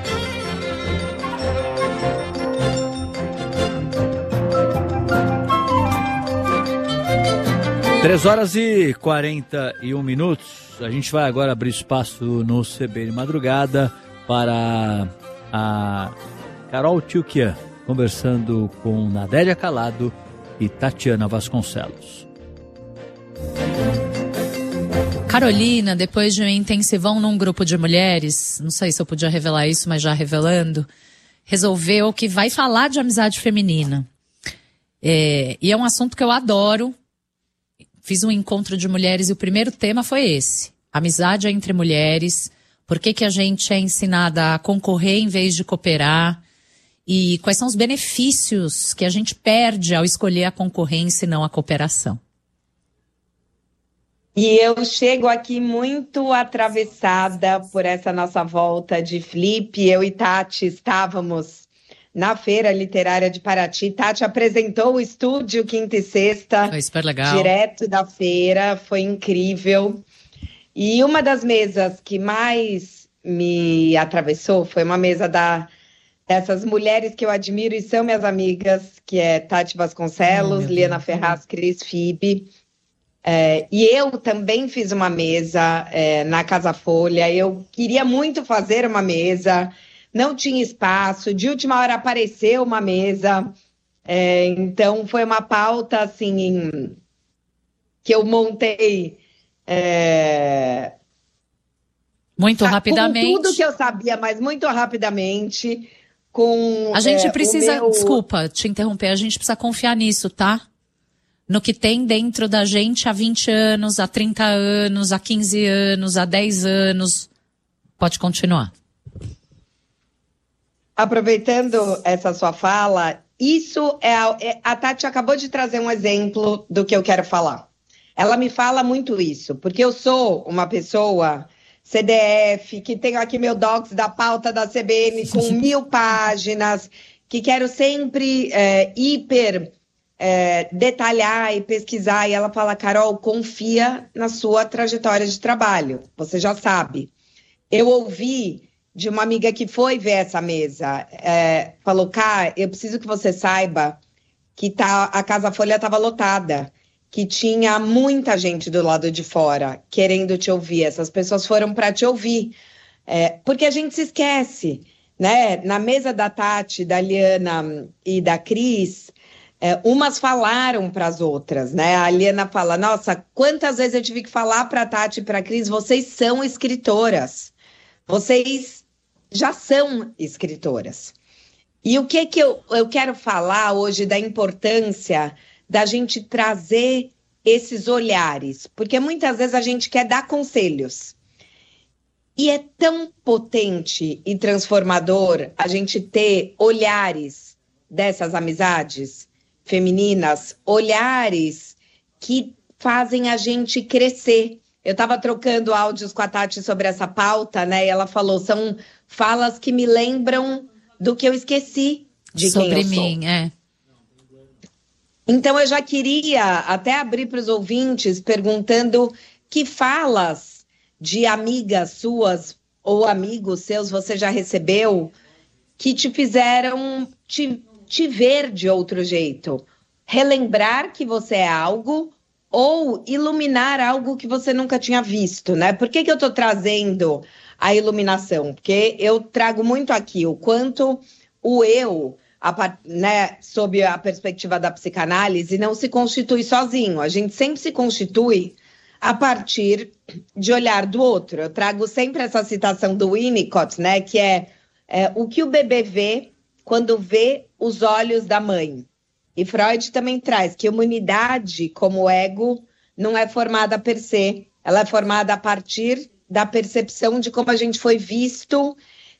três horas e quarenta e um minutos. A gente vai agora abrir espaço no C B N Madrugada para a Carol Tchoukian, conversando com Nadélia Calado e Tatiana Vasconcelos. Carolina, depois de um intensivão num grupo de mulheres, não sei se eu podia revelar isso, mas já revelando, resolveu que vai falar de amizade feminina. É, e é um assunto que eu adoro. Fiz um encontro de mulheres e o primeiro tema foi esse. Amizade entre mulheres. Por que que a gente é ensinada a concorrer em vez de cooperar? E quais são os benefícios que a gente perde ao escolher a concorrência e não a cooperação? E eu chego aqui muito atravessada por essa nossa volta de Flip. Eu e Tati estávamos na Feira Literária de Paraty. Tati apresentou o estúdio quinta e sexta. Foi super legal. Direto da feira, foi incrível. E uma das mesas que mais me atravessou foi uma mesa da, dessas mulheres que eu admiro e são minhas amigas, que é Tati Vasconcelos, oh, Liana Ferraz, Cris Fibe. É, e eu também fiz uma mesa é, na Casa Folha. Eu queria muito fazer uma mesa, não tinha espaço, de última hora apareceu uma mesa, é, então foi uma pauta assim, que eu montei é, muito rapidamente. Com tudo que eu sabia, mas muito rapidamente. Com, a gente é, precisa, meu... desculpa te interromper, a gente precisa confiar nisso, tá? No que tem dentro da gente há vinte anos, há trinta anos, há quinze anos, há dez anos. Pode continuar. Aproveitando essa sua fala, isso é a, é a Tati acabou de trazer um exemplo do que eu quero falar. Ela me fala muito isso, porque eu sou uma pessoa C D F, que tenho aqui meu docs da pauta da C B N com mil páginas, que quero sempre é, hiper é, detalhar e pesquisar. E ela fala, Carol, confia na sua trajetória de trabalho, você já sabe. Eu ouvi de uma amiga que foi ver essa mesa, é, falou, Cá, eu preciso que você saiba que tá, a Casa Folha estava lotada. que tinha muita gente do lado de fora querendo te ouvir. Essas pessoas foram para te ouvir. É, porque a gente se esquece, né? Na mesa da Tati, da Liana e da Cris, é, umas falaram para as outras, né? A Liana fala, nossa, quantas vezes eu tive que falar para a Tati e para a Cris, vocês são escritoras. Vocês já são escritoras. E o que, que eu, eu quero falar hoje da importância da gente trazer esses olhares? Porque muitas vezes a gente quer dar conselhos. E é tão potente e transformador a gente ter olhares dessas amizades femininas, olhares que fazem a gente crescer. Eu estava trocando áudios com a Tati sobre essa pauta, né? E ela falou, são falas que me lembram do que eu esqueci de sobre quem eu mim, sou. É. Então eu já queria até abrir para os ouvintes perguntando que falas de amigas suas ou amigos seus você já recebeu que te fizeram te, te ver de outro jeito? Relembrar que você é algo ou iluminar algo que você nunca tinha visto, né? Por que que eu tô trazendo a iluminação? Porque eu trago muito aqui o quanto o eu, a, né, sob a perspectiva da psicanálise, não se constitui sozinho. A gente sempre se constitui a partir de olhar do outro. Eu trago sempre essa citação do Winnicott, né, que é, é o que o bebê vê quando vê os olhos da mãe. E Freud também traz que uma unidade como o ego não é formada per se, ela é formada a partir da percepção de como a gente foi visto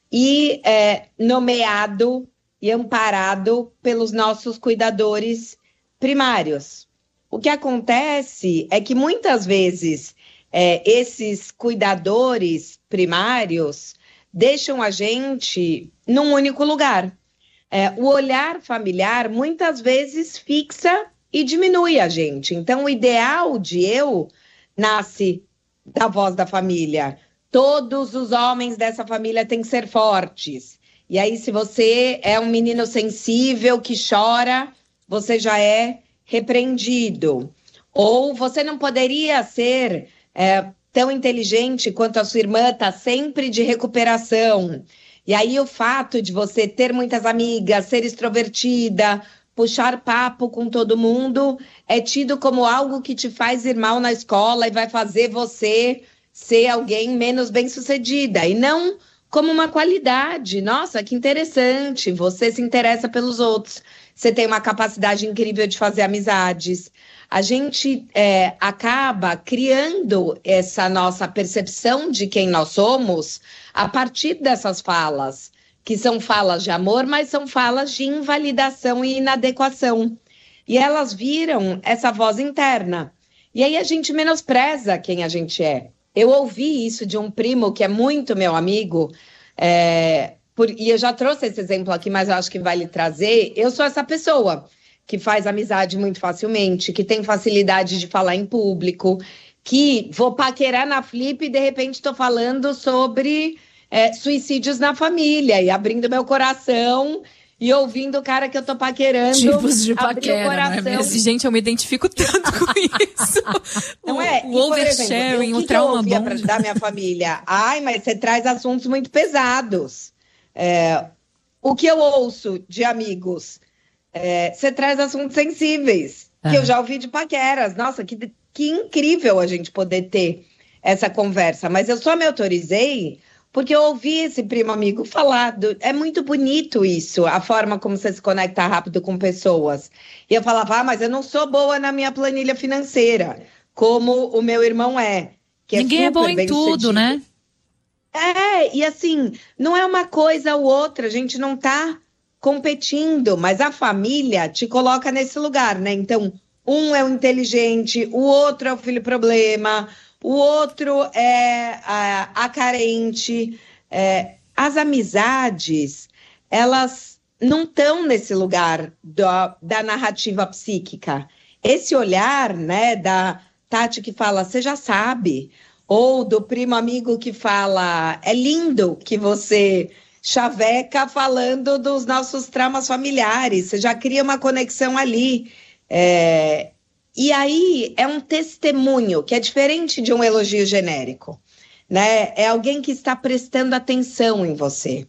e é, nomeado e amparado pelos nossos cuidadores primários. O que acontece é que muitas vezes é, esses cuidadores primários deixam a gente num único lugar. É, o olhar familiar muitas vezes fixa e diminui a gente. Então, o ideal de eu nasce da voz da família. Todos os homens dessa família têm que ser fortes. E aí, se você é um menino sensível que chora, você já é repreendido. Ou você não poderia ser é, tão inteligente quanto a sua irmã, está sempre de recuperação. E aí o fato de você ter muitas amigas, ser extrovertida, puxar papo com todo mundo, é tido como algo que te faz ir mal na escola e vai fazer você ser alguém menos bem-sucedida. E não como uma qualidade. Nossa, que interessante, você se interessa pelos outros. Você tem uma capacidade incrível de fazer amizades. A gente é, acaba criando essa nossa percepção de quem nós somos a partir dessas falas, que são falas de amor, mas são falas de invalidação e inadequação. E elas viram essa voz interna. E aí a gente menospreza quem a gente é. Eu ouvi isso de um primo que é muito meu amigo, é, por, e eu já trouxe esse exemplo aqui, mas eu acho que vai lhe trazer. Eu sou essa pessoa que faz amizade muito facilmente, que tem facilidade de falar em público, que vou paquerar na Flip e de repente estou falando sobre é, suicídios na família e abrindo meu coração e ouvindo o cara que eu tô paquerando. Tipos de paquera, o coração. Não é mesmo? Gente, eu me identifico tanto com isso. Não é? O, o oversharing, o trauma bom. Para ajudar minha família. Ai, mas você traz assuntos muito pesados. É, o que eu ouço de amigos? É, você traz assuntos sensíveis, ah. que eu já ouvi de paqueras. Nossa, que, que incrível a gente poder ter essa conversa. Mas eu só me autorizei porque eu ouvi esse primo amigo falar. Do, é muito bonito isso, a forma como você se conecta rápido com pessoas. E eu falava, ah, mas eu não sou boa na minha planilha financeira, como o meu irmão é. Que Ninguém é, é bom em tudo, né? É, e assim, não é uma coisa ou outra, a gente não tá competindo, mas a família te coloca nesse lugar, né? Então, um é o inteligente, o outro é o filho problema, o outro é a, a carente. É, as amizades, elas não estão nesse lugar do, da narrativa psíquica. Esse olhar, né, da Tati que fala, você já sabe, ou do primo amigo que fala, é lindo que você chaveca falando dos nossos traumas familiares, você já cria uma conexão ali. É, e aí é um testemunho, que é diferente de um elogio genérico, né? É alguém que está prestando atenção em você.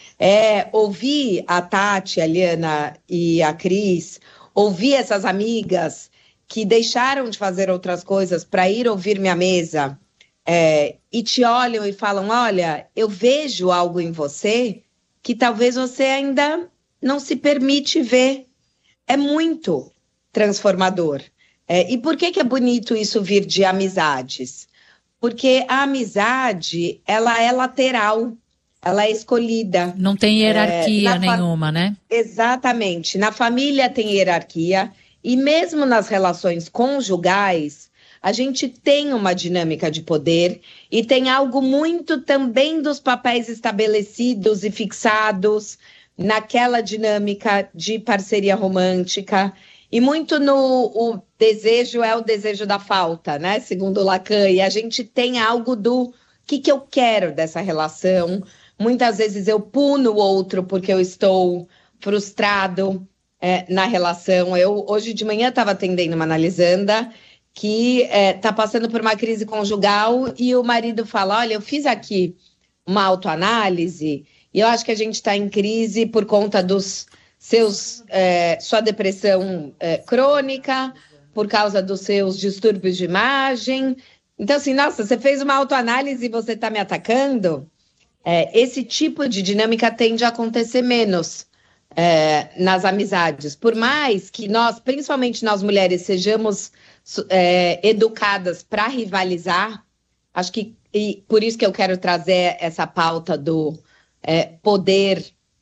É ouvir a Tati, a Liana e a Cris, ouvir essas amigas que deixaram de fazer outras coisas para ir ouvir minha mesa, é, e te olham e falam, olha, eu vejo algo em você que talvez você ainda não se permite ver. É muito transformador. É, e por que que é bonito isso vir de amizades? Porque a amizade, ela é lateral, ela é escolhida. Não tem hierarquia é, nenhuma, né? Exatamente. Na família tem hierarquia e mesmo nas relações conjugais, a gente tem uma dinâmica de poder e tem algo muito também dos papéis estabelecidos e fixados naquela dinâmica de parceria romântica. E muito no o desejo é o desejo da falta, né? Segundo Lacan. E a gente tem algo do que, que eu quero dessa relação. Muitas vezes eu puno o outro porque eu estou frustrado é, na relação. Eu, hoje de manhã, estava atendendo uma analisanda que está é, passando por uma crise conjugal e o marido fala, olha, eu fiz aqui uma autoanálise e eu acho que a gente está em crise por conta dos seus, é, sua depressão é, crônica, por causa dos seus distúrbios de imagem. Então, assim, nossa, você fez uma autoanálise e você está me atacando? É, esse tipo de dinâmica tende a acontecer menos é, nas amizades. Por mais que nós, principalmente nós mulheres, sejamos é, educadas para rivalizar, acho que e por isso que eu quero trazer essa pauta do é, poder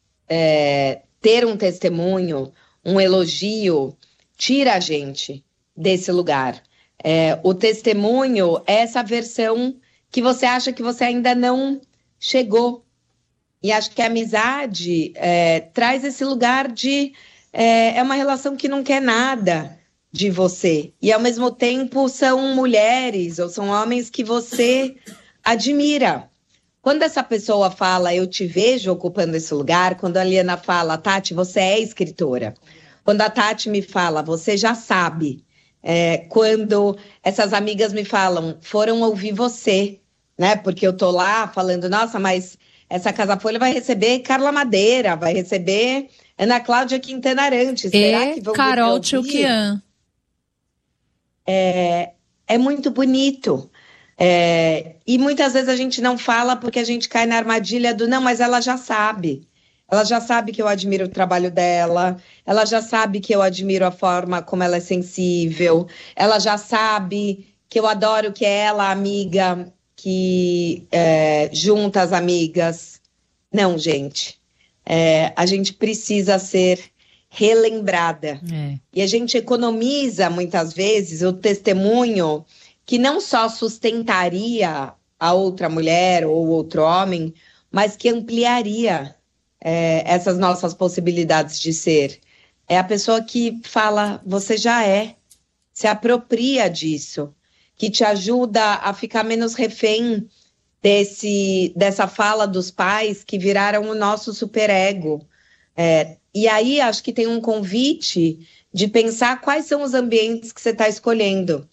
é, ter um testemunho, um elogio, tira a gente desse lugar. É, o testemunho é essa versão que você acha que você ainda não chegou. E acho que a amizade é, traz esse lugar de... É, é uma relação que não quer nada de você. E, ao mesmo tempo, são mulheres ou são homens que você admira. Quando essa pessoa fala, eu te vejo ocupando esse lugar, quando a Liana fala, Tati, você é escritora. Quando a Tati me fala, você já sabe. É, quando essas amigas me falam, foram ouvir você, né? Porque eu tô lá falando, nossa, mas essa Casa Folha vai receber Carla Madeira, vai receber Ana Cláudia Quintana Arantes. Será e que vão Carol Tchoukian. É, é muito bonito. É, e muitas vezes a gente não fala porque a gente cai na armadilha do não, mas ela já sabe. Ela já sabe que eu admiro o trabalho dela, ela já sabe que eu admiro a forma como ela é sensível, ela já sabe que eu adoro que é ela, a amiga, que é, junta as amigas. Não, gente. É, a gente precisa ser relembrada. É. E a gente economiza, muitas vezes, o testemunho que não só sustentaria a outra mulher ou outro homem, mas que ampliaria é, essas nossas possibilidades de ser. É a pessoa que fala, você já é, se apropria disso, que te ajuda a ficar menos refém desse, dessa fala dos pais que viraram o nosso superego. É, e aí acho que tem um convite de pensar quais são os ambientes que você está escolhendo.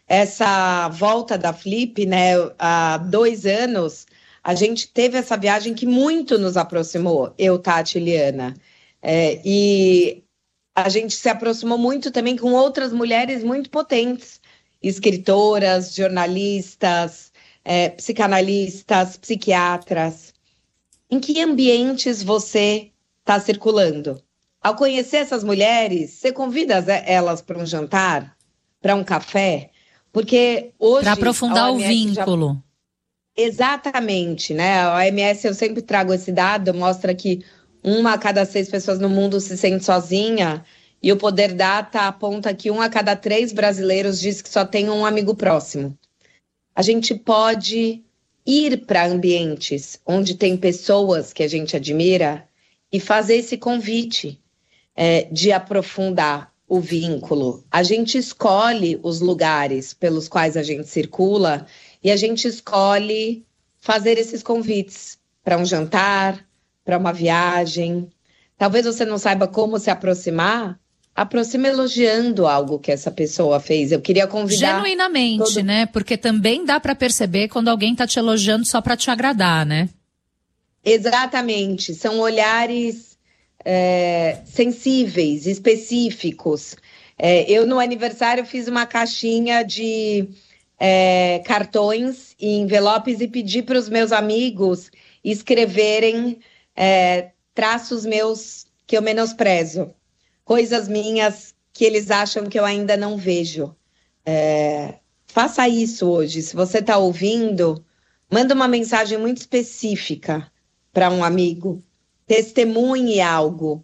Essa volta da Flip, né, há dois anos, a gente teve essa viagem que muito nos aproximou, eu, Tati e Liana. É, e a gente se aproximou muito também com outras mulheres muito potentes, escritoras, jornalistas, é, psicanalistas, psiquiatras. Em que ambientes você está circulando? Ao conhecer essas mulheres, você convida elas para um jantar, para um café? Porque hoje... Para aprofundar o vínculo. Já... Exatamente, né? A O M S, eu sempre trago esse dado, mostra que uma a cada seis pessoas no mundo se sente sozinha, e o Poder Data aponta que um a cada três brasileiros diz que só tem um amigo próximo. A gente pode ir para ambientes onde tem pessoas que a gente admira e fazer esse convite é, de aprofundar o vínculo. A gente escolhe os lugares pelos quais a gente circula e a gente escolhe fazer esses convites para um jantar, para uma viagem. Talvez você não saiba como se aproximar, aproxima elogiando algo que essa pessoa fez. Eu queria convidar... Genuinamente, todo... né? Porque também dá para perceber quando alguém tá te elogiando só para te agradar, né? Exatamente. São olhares é, sensíveis, específicos. É, eu, no aniversário, fiz uma caixinha de é, cartões e envelopes e pedi para os meus amigos escreverem é, traços meus que eu menosprezo. Coisas minhas que eles acham que eu ainda não vejo. É, faça isso hoje. Se você está ouvindo, manda uma mensagem muito específica para um amigo. Testemunhe algo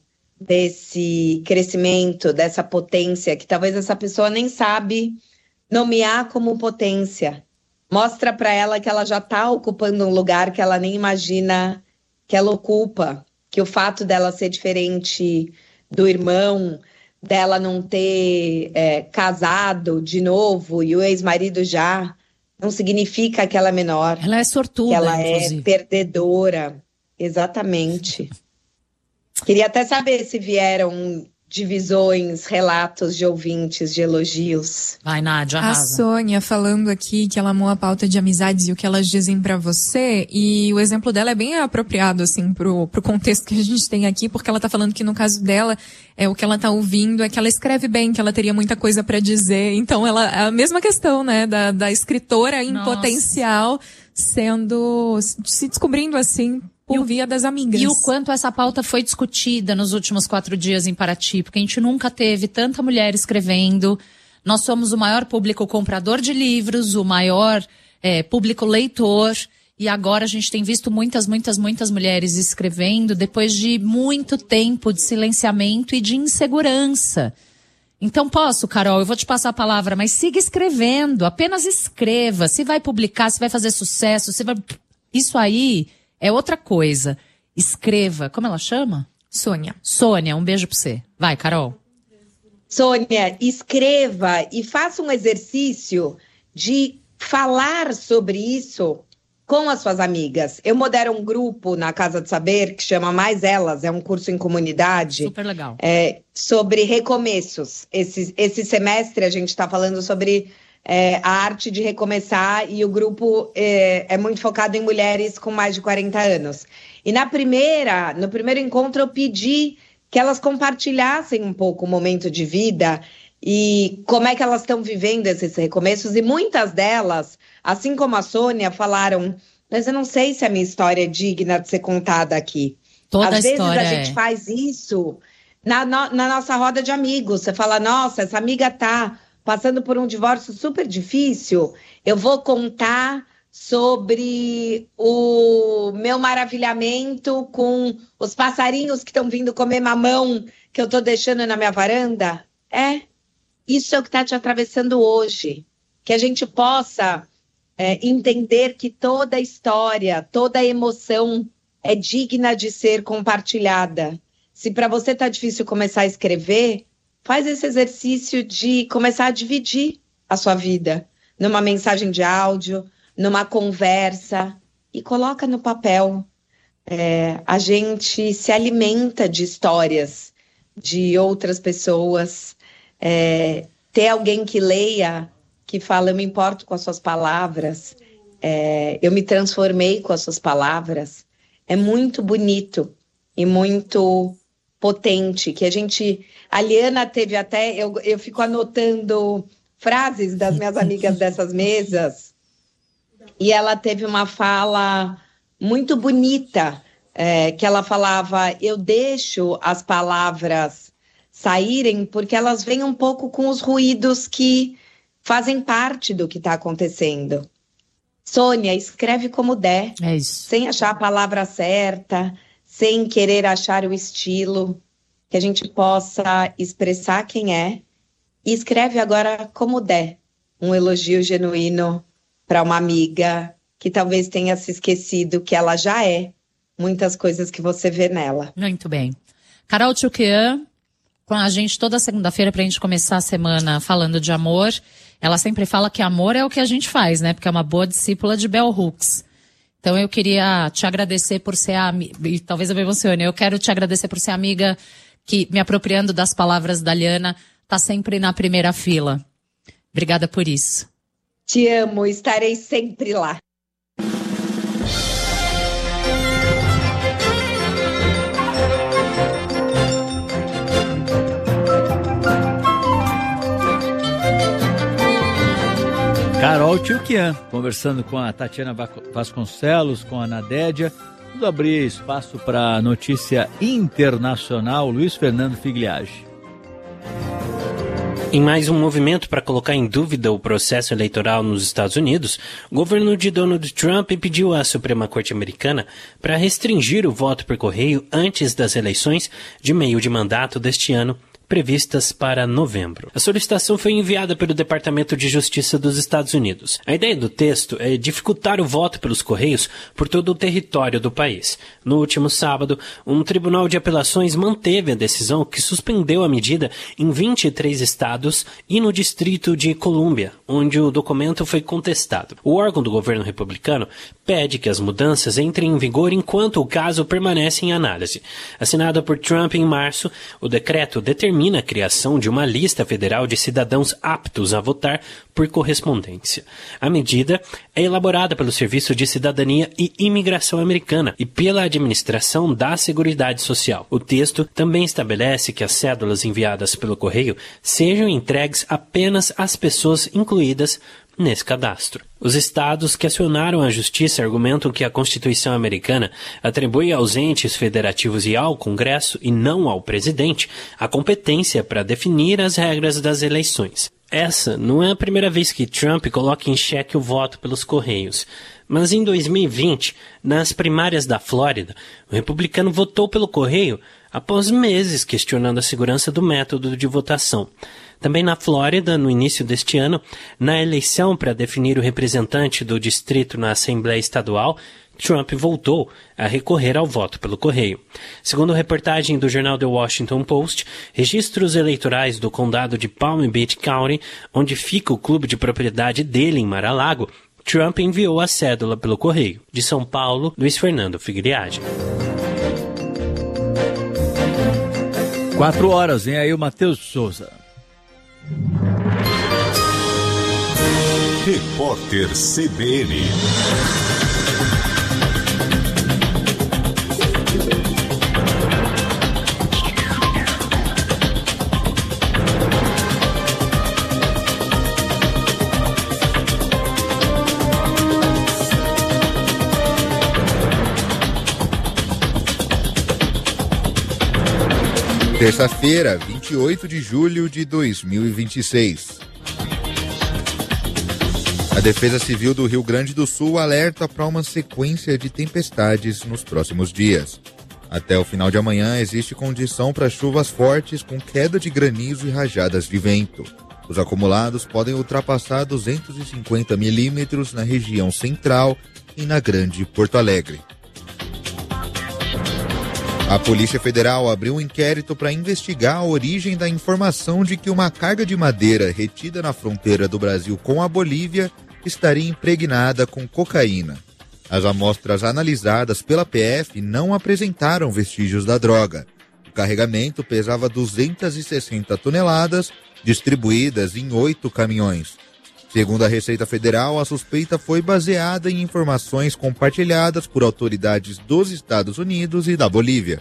desse crescimento, dessa potência, que talvez essa pessoa nem sabe nomear como potência. Mostra para ela que ela já está ocupando um lugar que ela nem imagina que ela ocupa. Que o fato dela ser diferente do irmão, dela não ter é, casado de novo e o ex-marido já, não significa que ela é menor. Ela é sortuda, que ela inclusive. É perdedora. Exatamente. Queria até saber se vieram divisões, relatos de ouvintes, de elogios. Vai, Nádia, arrasa. A Sônia falando aqui que ela amou a pauta de amizades e o que elas dizem pra você, e o exemplo dela é bem apropriado, assim, pro, pro contexto que a gente tem aqui, porque ela tá falando que no caso dela, é, o que ela tá ouvindo é que ela escreve bem, que ela teria muita coisa pra dizer, então ela, é a mesma questão, né, da, da escritora em Nossa. Potencial sendo, se descobrindo assim, por o, via das amigas. E o quanto essa pauta foi discutida nos últimos quatro dias em Paraty, porque a gente nunca teve tanta mulher escrevendo. Nós somos o maior público comprador de livros, o maior é, público leitor, e agora a gente tem visto muitas, muitas, muitas mulheres escrevendo depois de muito tempo de silenciamento e de insegurança. Então posso, Carol, eu vou te passar a palavra, mas siga escrevendo, apenas escreva. Se vai publicar, se vai fazer sucesso, se vai... Isso aí... é outra coisa. Escreva. Como ela chama? Sônia. Sônia, um beijo pra você. Vai, Carol. Sônia, escreva e faça um exercício de falar sobre isso com as suas amigas. Eu modero um grupo na Casa do Saber que chama Mais Elas, é um curso em comunidade. Super legal. É, sobre recomeços. Esse, esse semestre a gente está falando sobre... É, a arte de recomeçar, e o grupo é, é muito focado em mulheres com mais de quarenta anos. E na primeira, no primeiro encontro eu pedi que elas compartilhassem um pouco o momento de vida e como é que elas estão vivendo esses recomeços, e muitas delas, assim como a Sônia, falaram, mas eu não sei se a minha história é digna de ser contada aqui. Toda Às a vezes história a gente é. faz isso na, no, na nossa roda de amigos. Você fala, nossa, essa amiga tá passando por um divórcio super difícil, eu vou contar sobre o meu maravilhamento com os passarinhos que estão vindo comer mamão que eu tô deixando na minha varanda. É, isso é o que está te atravessando hoje. Que a gente possa é, entender que toda história, toda emoção é digna de ser compartilhada. Se para você tá difícil começar a escrever, faz esse exercício de começar a dividir a sua vida numa mensagem de áudio, numa conversa, e coloca no papel. É, a gente se alimenta de histórias de outras pessoas. É, ter alguém que leia, que fala, eu me importo com as suas palavras, é, eu me transformei com as suas palavras, é muito bonito e muito potente, que a gente... A Liana teve até... Eu, eu fico anotando frases das minhas amigas dessas mesas, e ela teve uma fala muito bonita, é, que ela falava, eu deixo as palavras saírem porque elas vêm um pouco com os ruídos que fazem parte do que está acontecendo. Sônia, escreve como der, é isso. Sem achar a palavra certa, sem querer achar o estilo, que a gente possa expressar quem é, e escreve agora como der, um elogio genuíno para uma amiga que talvez tenha se esquecido que ela já é muitas coisas que você vê nela. Muito bem. Carol Tchoukian, com a gente toda segunda-feira pra gente começar a semana falando de amor. Ela sempre fala que amor é o que a gente faz, né? Porque é uma boa discípula de Bell Hooks. Então eu queria te agradecer por ser amiga, e talvez eu me emocione, eu quero te agradecer por ser amiga que, me apropriando das palavras da Liana, tá sempre na primeira fila. Obrigada por isso. Te amo, estarei sempre lá. Carol Tchoukian, conversando com a Tatiana Vasconcelos, com a Nadédia. Vamos abrir espaço para notícia internacional. Luiz Fernando Figliage. Em mais um movimento para colocar em dúvida o processo eleitoral nos Estados Unidos, o governo de Donald Trump pediu à Suprema Corte Americana para restringir o voto por correio antes das eleições de meio de mandato deste ano, previstas para novembro. A solicitação foi enviada pelo Departamento de Justiça dos Estados Unidos. A ideia do texto é dificultar o voto pelos Correios por todo o território do país. No último sábado, um tribunal de apelações manteve a decisão que suspendeu a medida em vinte e três estados e no Distrito de Colômbia, onde o documento foi contestado. O órgão do governo republicano pede que as mudanças entrem em vigor enquanto o caso permanece em análise. Assinado por Trump em março, o decreto determina a criação de uma lista federal de cidadãos aptos a votar por correspondência. A medida é elaborada pelo Serviço de Cidadania e Imigração Americana e pela Administração da Seguridade Social. O texto também estabelece que as cédulas enviadas pelo correio sejam entregues apenas às pessoas incluídas nesse cadastro. Os estados que acionaram a justiça argumentam que a Constituição americana atribui aos entes federativos e ao Congresso, e não ao presidente, a competência para definir as regras das eleições. Essa não é a primeira vez que Trump coloca em xeque o voto pelos Correios. Mas em dois mil e vinte, nas primárias da Flórida, o republicano votou pelo correio após meses questionando a segurança do método de votação. Também na Flórida, no início deste ano, na eleição para definir o representante do distrito na Assembleia Estadual, Trump voltou a recorrer ao voto pelo correio. Segundo reportagem do jornal The Washington Post, registros eleitorais do condado de Palm Beach County, onde fica o clube de propriedade dele em Mar-a-Lago, Trump enviou a cédula pelo correio. De São Paulo, Luiz Fernando Figliage. Quatro horas, vem aí o Matheus Souza. Repórter C B N. Terça-feira, vinte e oito de julho de dois mil e vinte e seis. A Defesa Civil do Rio Grande do Sul alerta para uma sequência de tempestades nos próximos dias. Até o final de amanhã existe condição para chuvas fortes com queda de granizo e rajadas de vento. Os acumulados podem ultrapassar duzentos e cinquenta milímetros na região central e na Grande Porto Alegre. A Polícia Federal abriu um inquérito para investigar a origem da informação de que uma carga de madeira retida na fronteira do Brasil com a Bolívia estaria impregnada com cocaína. As amostras analisadas pela P F não apresentaram vestígios da droga. O carregamento pesava duzentas e sessenta toneladas, distribuídas em oito caminhões. Segundo a Receita Federal, a suspeita foi baseada em informações compartilhadas por autoridades dos Estados Unidos e da Bolívia.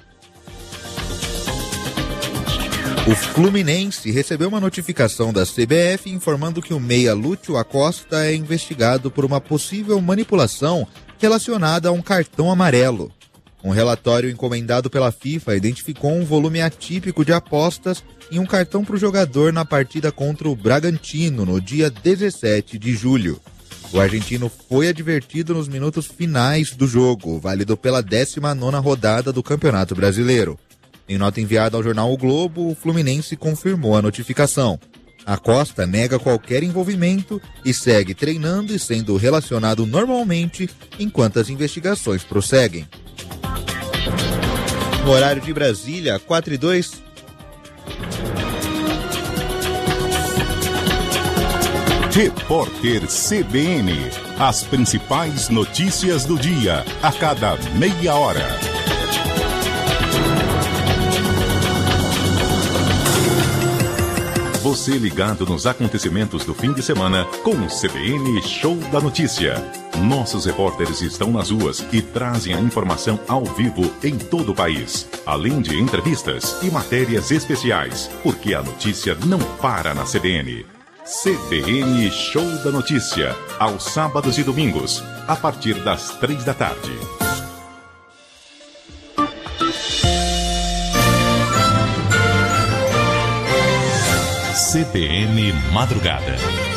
O Fluminense recebeu uma notificação da C B F informando que o meia Lúcio Acosta é investigado por uma possível manipulação relacionada a um cartão amarelo. Um relatório encomendado pela FIFA identificou um volume atípico de apostas em um cartão para o jogador na partida contra o Bragantino, no dia dezessete de julho. O argentino foi advertido nos minutos finais do jogo, válido pela décima nona rodada do Campeonato Brasileiro. Em nota enviada ao jornal O Globo, o Fluminense confirmou a notificação. Acosta nega qualquer envolvimento e segue treinando e sendo relacionado normalmente enquanto as investigações prosseguem. No horário de Brasília, quatro e dois. Repórter C B N. As principais notícias do dia, a cada meia hora. Você ligado nos acontecimentos do fim de semana com o C B N Show da Notícia. Nossos repórteres estão nas ruas e trazem a informação ao vivo em todo o país, além de entrevistas e matérias especiais, porque a notícia não para na C B N. C B N Show da Notícia, aos sábados e domingos, a partir das três da tarde. C B N Madrugada.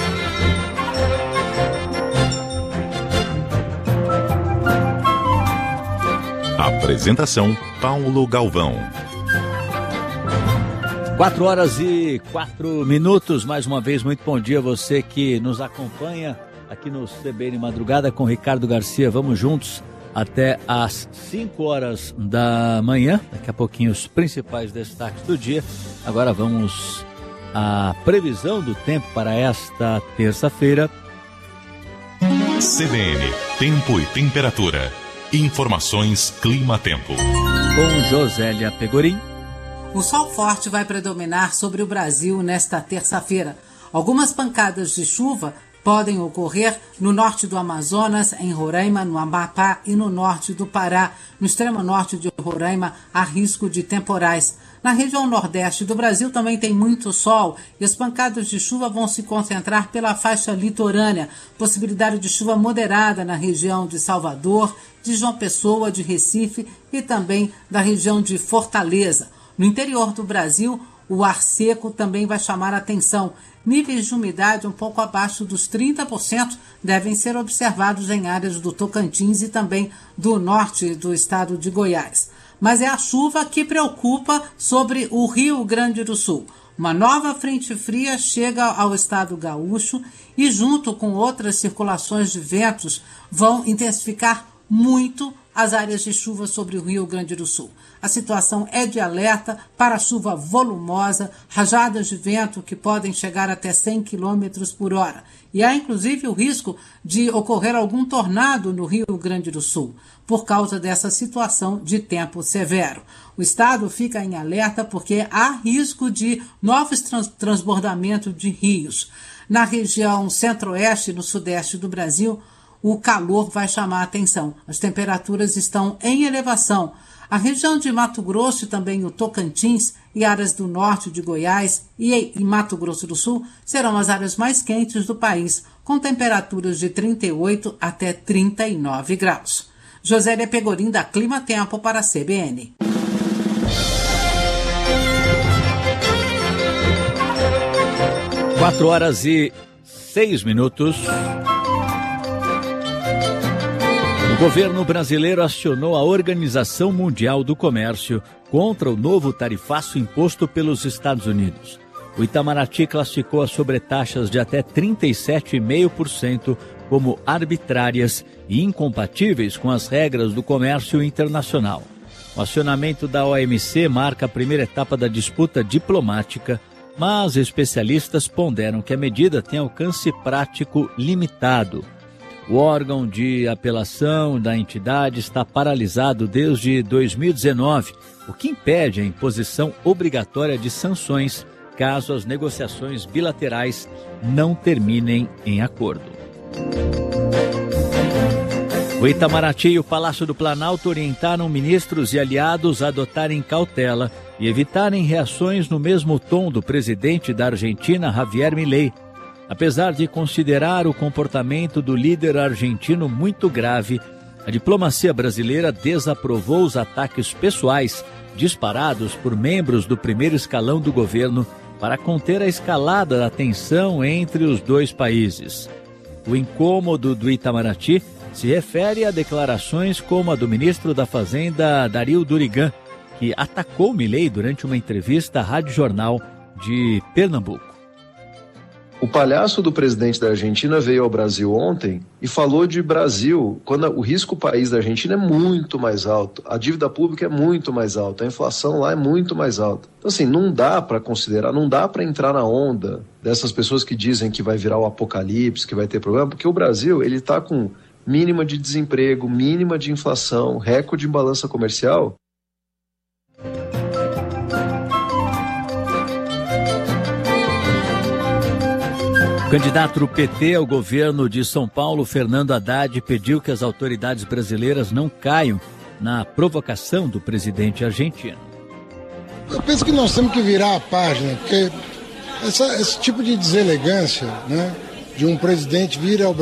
Apresentação Paulo Galvão. Quatro horas e quatro minutos, mais uma vez, muito bom dia a você que nos acompanha aqui no C B N Madrugada com Ricardo Garcia. Vamos juntos até às cinco horas da manhã. Daqui a pouquinho os principais destaques do dia. Agora vamos à previsão do tempo para esta terça-feira. C B N, tempo e temperatura. Informações Clima-Tempo. Com Josélia Pegorim. O sol forte vai predominar sobre o Brasil nesta terça-feira. Algumas pancadas de chuva podem ocorrer no norte do Amazonas, em Roraima, no Amapá e no norte do Pará. No extremo norte de Roraima, há risco de temporais. Na região nordeste do Brasil também tem muito sol e as pancadas de chuva vão se concentrar pela faixa litorânea. Possibilidade de chuva moderada na região de Salvador, de João Pessoa, de Recife e também da região de Fortaleza. No interior do Brasil, o ar seco também vai chamar a atenção. Níveis de umidade um pouco abaixo dos trinta por cento devem ser observados em áreas do Tocantins e também do norte do estado de Goiás. Mas é a chuva que preocupa sobre o Rio Grande do Sul. Uma nova frente fria chega ao estado gaúcho e, junto com outras circulações de ventos, vão intensificar muito as áreas de chuva sobre o Rio Grande do Sul. A situação é de alerta para chuva volumosa, rajadas de vento que podem chegar até cem quilômetros por hora. E há, inclusive, o risco de ocorrer algum tornado no Rio Grande do Sul, por causa dessa situação de tempo severo. O estado fica em alerta porque há risco de novos trans- transbordamentos de rios. Na região centro-oeste e no sudeste do Brasil, o calor vai chamar a atenção. As temperaturas estão em elevação. A região de Mato Grosso e também o Tocantins e áreas do norte de Goiás e em Mato Grosso do Sul serão as áreas mais quentes do país, com temperaturas de trinta e oito até trinta e nove graus. Josélia Pegorim, da Clima Tempo, para a C B N. Quatro horas e seis minutos. O governo brasileiro acionou a Organização Mundial do Comércio contra o novo tarifaço imposto pelos Estados Unidos. O Itamaraty classificou as sobretaxas de até trinta e sete vírgula cinco por cento como arbitrárias e incompatíveis com as regras do comércio internacional. O acionamento da O M C marca a primeira etapa da disputa diplomática, mas especialistas ponderam que a medida tem alcance prático limitado. O órgão de apelação da entidade está paralisado desde dois mil e dezenove, o que impede a imposição obrigatória de sanções caso as negociações bilaterais não terminem em acordo. O Itamaraty e o Palácio do Planalto orientaram ministros e aliados a adotarem cautela e evitarem reações no mesmo tom do presidente da Argentina, Javier Milei. Apesar de considerar o comportamento do líder argentino muito grave, a diplomacia brasileira desaprovou os ataques pessoais disparados por membros do primeiro escalão do governo para conter a escalada da tensão entre os dois países. O incômodo do Itamaraty se refere a declarações como a do ministro da Fazenda, Dario Durigan, que atacou Milei durante uma entrevista à Rádio Jornal de Pernambuco. O palhaço do presidente da Argentina veio ao Brasil ontem e falou de Brasil, quando o risco país da Argentina é muito mais alto, a dívida pública é muito mais alta, a inflação lá é muito mais alta. Então, assim, não dá para considerar, não dá para entrar na onda dessas pessoas que dizem que vai virar o apocalipse, que vai ter problema, porque o Brasil, ele está com mínima de desemprego, mínima de inflação, recorde em balança comercial. Candidato do P T ao governo de São Paulo, Fernando Haddad, pediu que as autoridades brasileiras não caiam na provocação do presidente argentino. Eu penso que nós temos que virar a página, porque essa, esse tipo de deselegância, né, de um presidente vir ao Brasil